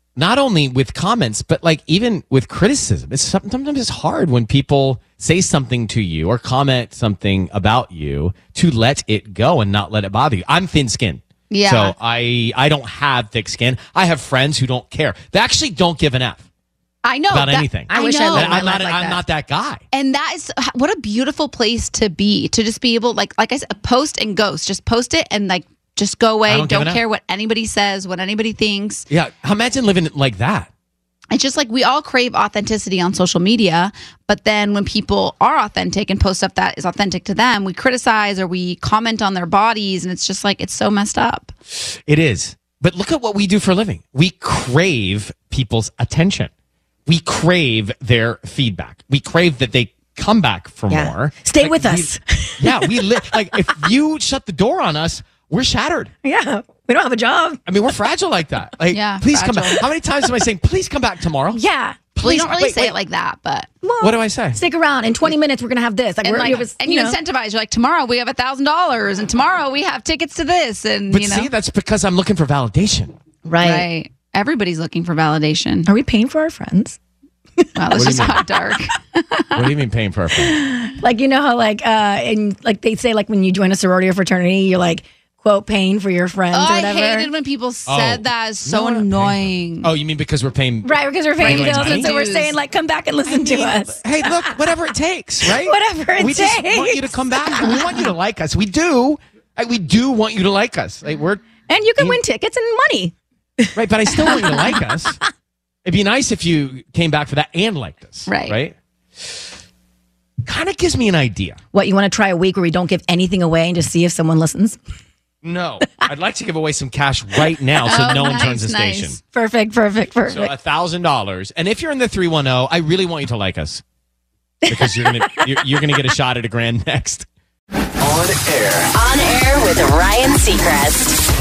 not only with comments, but like even with criticism. It's some- sometimes it's hard when people say something to you or comment something about you to let it go and not let it bother you. I'm thin-skinned. Yeah. So I I don't have thick skin. I have friends who don't care. They actually don't give an F I know about that- anything. I wish I And lived my I'm not life like I'm that. not that guy. And that is what a beautiful place to be, to just be able, like like I said, post and ghost. Just post it and like just go away. I Don't, don't give an care F. what anybody says, what anybody thinks. Yeah, imagine living like that. It's just like we all crave authenticity on social media, but then when people are authentic and post stuff that is authentic to them, we criticize or we comment on their bodies, and it's just like it's so messed up. It is. But look at what we do for a living. We crave people's attention. We crave their feedback. We crave that they come back for Yeah. more. Stay Like, with we- us. Yeah, we live like if you shut the door on us, we're shattered. Yeah, we don't have a job. I mean, we're fragile like that. Like, Yeah, please come fragile. back. How many times am I saying, please come back tomorrow? Yeah. We don't really wait, say wait. it like that, but What do I say? Stick around. In twenty minutes, we're gonna have this. Like, and, we're, like, it was, and you, know. incentivize. You're like, tomorrow we have a thousand dollars, and tomorrow we have tickets to this, and But you know, see, that's because I'm looking for validation. Right. right. Everybody's looking for validation. Are we paying for our friends? Wow, What this do you just mean? got dark. What do you mean paying for our friends? Like, you know how like uh and like they say like when you join a sorority or fraternity, you're like quote paying for your friends Oh, or I whatever. hated when people said Oh. that. It's so No, we're not paying annoying. Oh, you mean because we're paying? Right, because we're paying Right, bills, and so we're dues. saying like, come back and listen to us. Hey, look, whatever it takes, right? Whatever it we just takes. want you to come back, and we want you to like us. We do. Like, we do want you to like us. Like, we're And you can win tickets and money. right, but I still want you to like us. It'd be nice if you came back for that and liked us. Right. Right. Kind of gives me an idea. What, you want to try a week where we don't give anything away and just see if someone listens? No, I'd like to give away some cash right now so Oh, no one nice, turns the nice. station. Perfect, perfect, perfect. So a thousand dollars, and if you're in the three one zero, I really want you to like us because you're gonna you're, you're gonna get a shot at a grand next. On air. On air with Ryan Seacrest.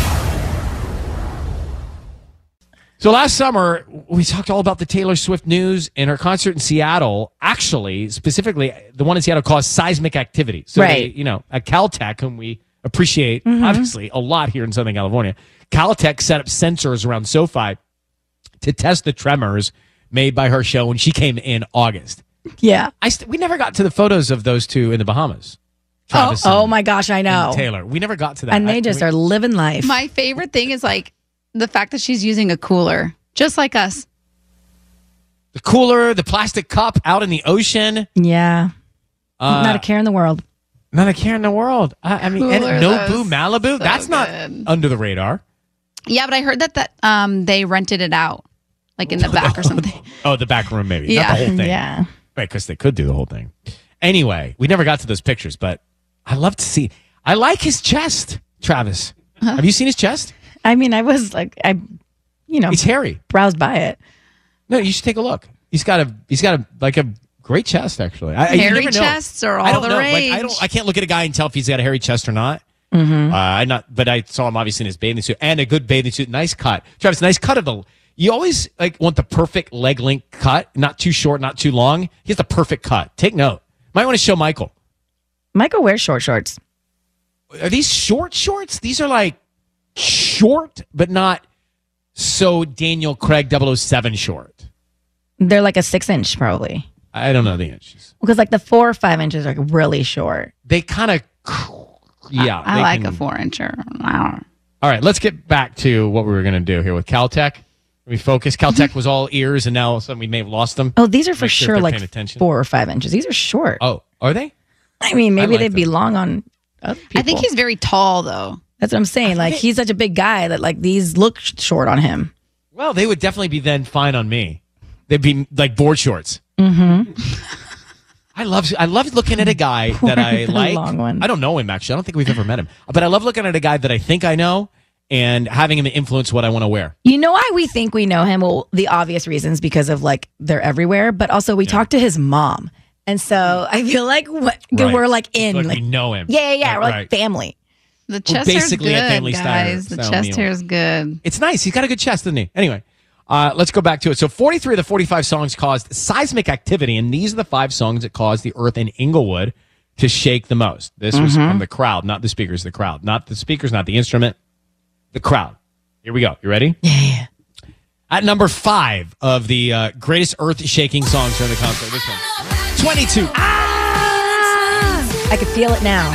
So last summer, we talked all about the Taylor Swift news, and her concert in Seattle, actually, specifically, the one in Seattle caused seismic activity. So, Right. they, you know, at Caltech, whom we appreciate, Mhm. obviously, a lot here in Southern California, Caltech set up sensors around SoFi to test the tremors made by her show when she came in August. Yeah. I st- we never got to the photos of those two in the Bahamas. Oh, Travis oh and- my gosh, I know. and Taylor. We never got to that. And I- they just we- are living life. My favorite thing is like the fact that she's using a cooler, just like us. the cooler, the plastic cup out in the ocean. Yeah. Uh, Not a care in the world. Not a care in the world. I, I mean, and Cooler, Nobu that's Malibu, so that's not good. under the radar. Yeah, but I heard that that um they rented it out, like in the back or something. Oh, the back room, maybe. Yeah. Not the whole thing. Yeah. Right, because they could do the whole thing. Anyway, we never got to those pictures, but I love to see. I like his chest, Travis. Have you seen his chest? I mean, I was like, I, you know, It's hairy. browsed by it. No, you should take a look. He's got a, he's got a, like a great chest, actually. I, you Hairy never know. chests are I all don't the know. Like, I rage. don't, I can't look at a guy and tell if he's got a hairy chest or not. Mm-hmm. Uh, I not, but I saw him obviously in his bathing suit and a good bathing suit. Nice cut, Travis. Nice cut of the. You always like want the perfect leg length cut, not too short, not too long. He has the perfect cut. Take note. Might want to show Michael. Michael wears short shorts. Are these short shorts? These are like short, but not so Daniel Craig double oh seven short. They're like a six inch probably. I don't know the inches. Because like the four or five inches are really short. They kind of, yeah. I they like can- a four incher. Wow. All right, let's get back to what we were going to do here with Caltech. We focus. Caltech was all ears, and now all of a sudden we may have lost them. Oh, these are for Make sure sure they're like paying attention. four or five inches. These are short. Oh, are they? I mean, maybe like they'd be long on other people. I think he's very tall though. That's what I'm saying. Like he's such a big guy that like these look sh- short on him. Well, they would definitely be then fine on me. They'd be like board shorts. Mm-hmm. I love I love looking at a guy that I The like. long one. I don't know him actually. I don't think we've ever met him. But I love looking at a guy that I think I know and having him influence what I want to wear. You know why we think we know him? Well, the obvious reasons because of like they're everywhere, but also we talked to his mom. And so I feel like what, Right. we're like in Like, like, we know him. Yeah, yeah, yeah. We're like Right. family. The chest hair's basically a good, family style- guys. The style chest meal. hair is good. It's nice. He's got a good chest, doesn't he? Anyway, uh, let's go back to it. So forty-three of the forty-five songs caused seismic activity, and these are the five songs that caused the earth in Inglewood to shake the most. This was Mhm. from the crowd, not the speakers, the crowd. Not the speakers, not the instrument, the crowd. Here we go. You ready? Yeah. At number five of the uh, greatest earth-shaking songs during the concert, this one. twenty-two. Ah! I can feel it now.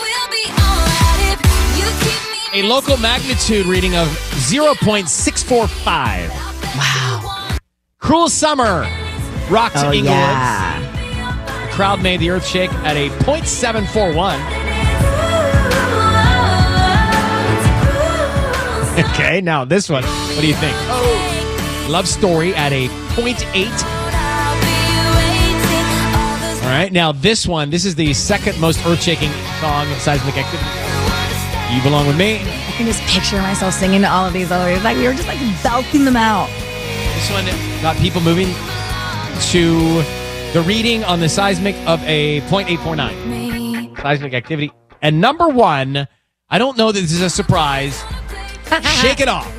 A local magnitude reading of zero point six four five. Wow. Cruel Summer rocked Oh, Inglewood. yeah. The crowd made the earth shake at a point seven four one. Okay, now this one. What do you think? Oh, Love Story at a point eight. All right, now this one. This is the second most earth-shaking song in Seismic Activity. You Belong With Me. I can just picture myself singing to all of these always. Like we were just like belting them out. This one got people moving to the reading on the seismic of a point eight four nine. Seismic activity. And number one, I don't know that this is a surprise. Shake It Off.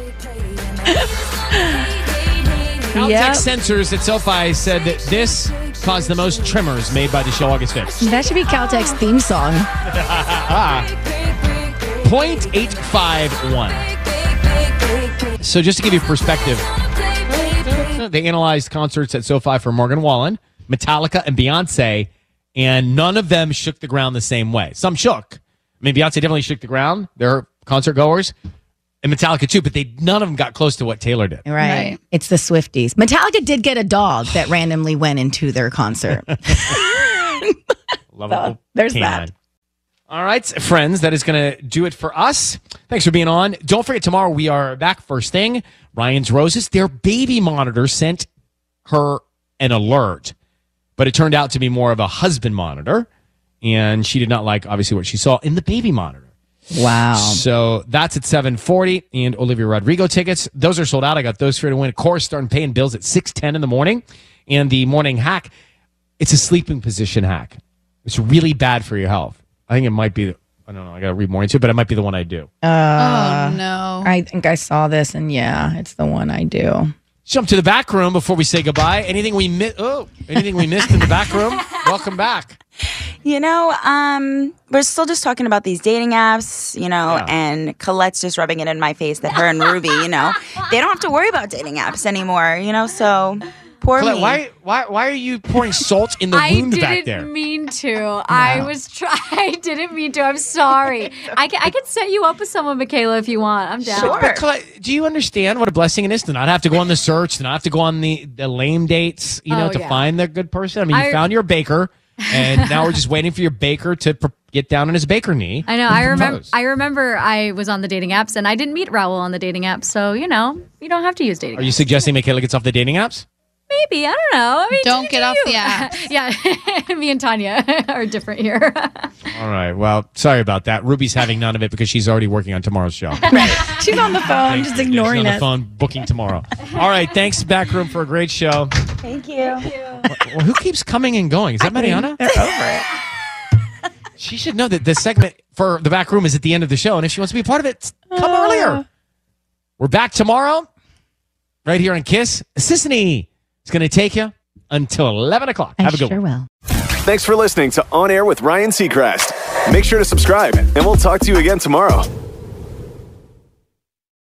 Caltech Yep. sensors at SoFi said that this caused the most tremors made by the show August fifth. That should be Caltech's theme song. point eight five one. So just to give you perspective, they analyzed concerts at SoFi for Morgan Wallen, Metallica, and Beyonce, and none of them shook the ground the same way. Some shook. I mean, Beyonce definitely shook the ground. They're concert goers. And Metallica too, but they none of them got close to what Taylor did. Right. right. It's the Swifties. Metallica did get a dog that randomly went into their concert. Lovable. There's canine. that. All right, friends, that is going to do it for us. Thanks for being on. Don't forget, tomorrow we are back first thing. Ryan's Roses, their baby monitor sent her an alert, but it turned out to be more of a husband monitor, and she did not like, obviously, what she saw in the baby monitor. Wow. So that's at seven forty, and Olivia Rodrigo tickets. Those are sold out. I got those for you to win. Of course, starting paying bills at six ten in the morning. And the morning hack, it's a sleeping position hack. It's really bad for your health. I think it might be, I don't know, I got to read more into it, but it might be the one I do. Uh, oh, no. I think I saw this, and yeah, it's the one I do. Jump to the back room before we say goodbye. Anything we missed? Oh, anything we missed in the back room? Welcome back. You know, um, we're still just talking about these dating apps, you know, Yeah. and Colette's just rubbing it in my face that her and Ruby, you know, they don't have to worry about dating apps anymore, you know, so poor Colette, me. why, why, why are you pouring salt in the I wound didn't back there? mean to. I was try. I didn't mean to. I'm sorry. I can. I can set you up with someone, Michaela, if you want. I'm down. But Colette, do you understand what a blessing it is to not have to go on the search, to not have to go on the, the lame dates, you know, Oh, to yeah. find the good person? I mean, you I- found your baker, and now we're just waiting for your baker to pr- get down on his baker knee. I know. and I remember. propose. I remember. I was on the dating apps, and I didn't meet Raul on the dating apps. So you know, you don't have to use dating. Are you suggesting Michaela gets off the dating apps? Maybe. I don't know. I mean, Don't do get off you. the apps. Yeah. Me and Tanya are different here. All right. Well, sorry about that. Ruby's having none of it because she's already working on tomorrow's show. She's on the phone, just ignoring She's on it. the phone booking tomorrow. All right. Thanks, Backroom, for a great show. Thank you. Well, who keeps coming and going? Is that Mariana? They're over it. She should know that this segment for the back room is at the end of the show, and if she wants to be a part of it, come Uh. earlier. We're back tomorrow, right here on Kiss. Sissany is going to take you until eleven o'clock. I Have a good sure one. will. Thanks for listening to On Air with Ryan Seacrest. Make sure to subscribe, and we'll talk to you again tomorrow.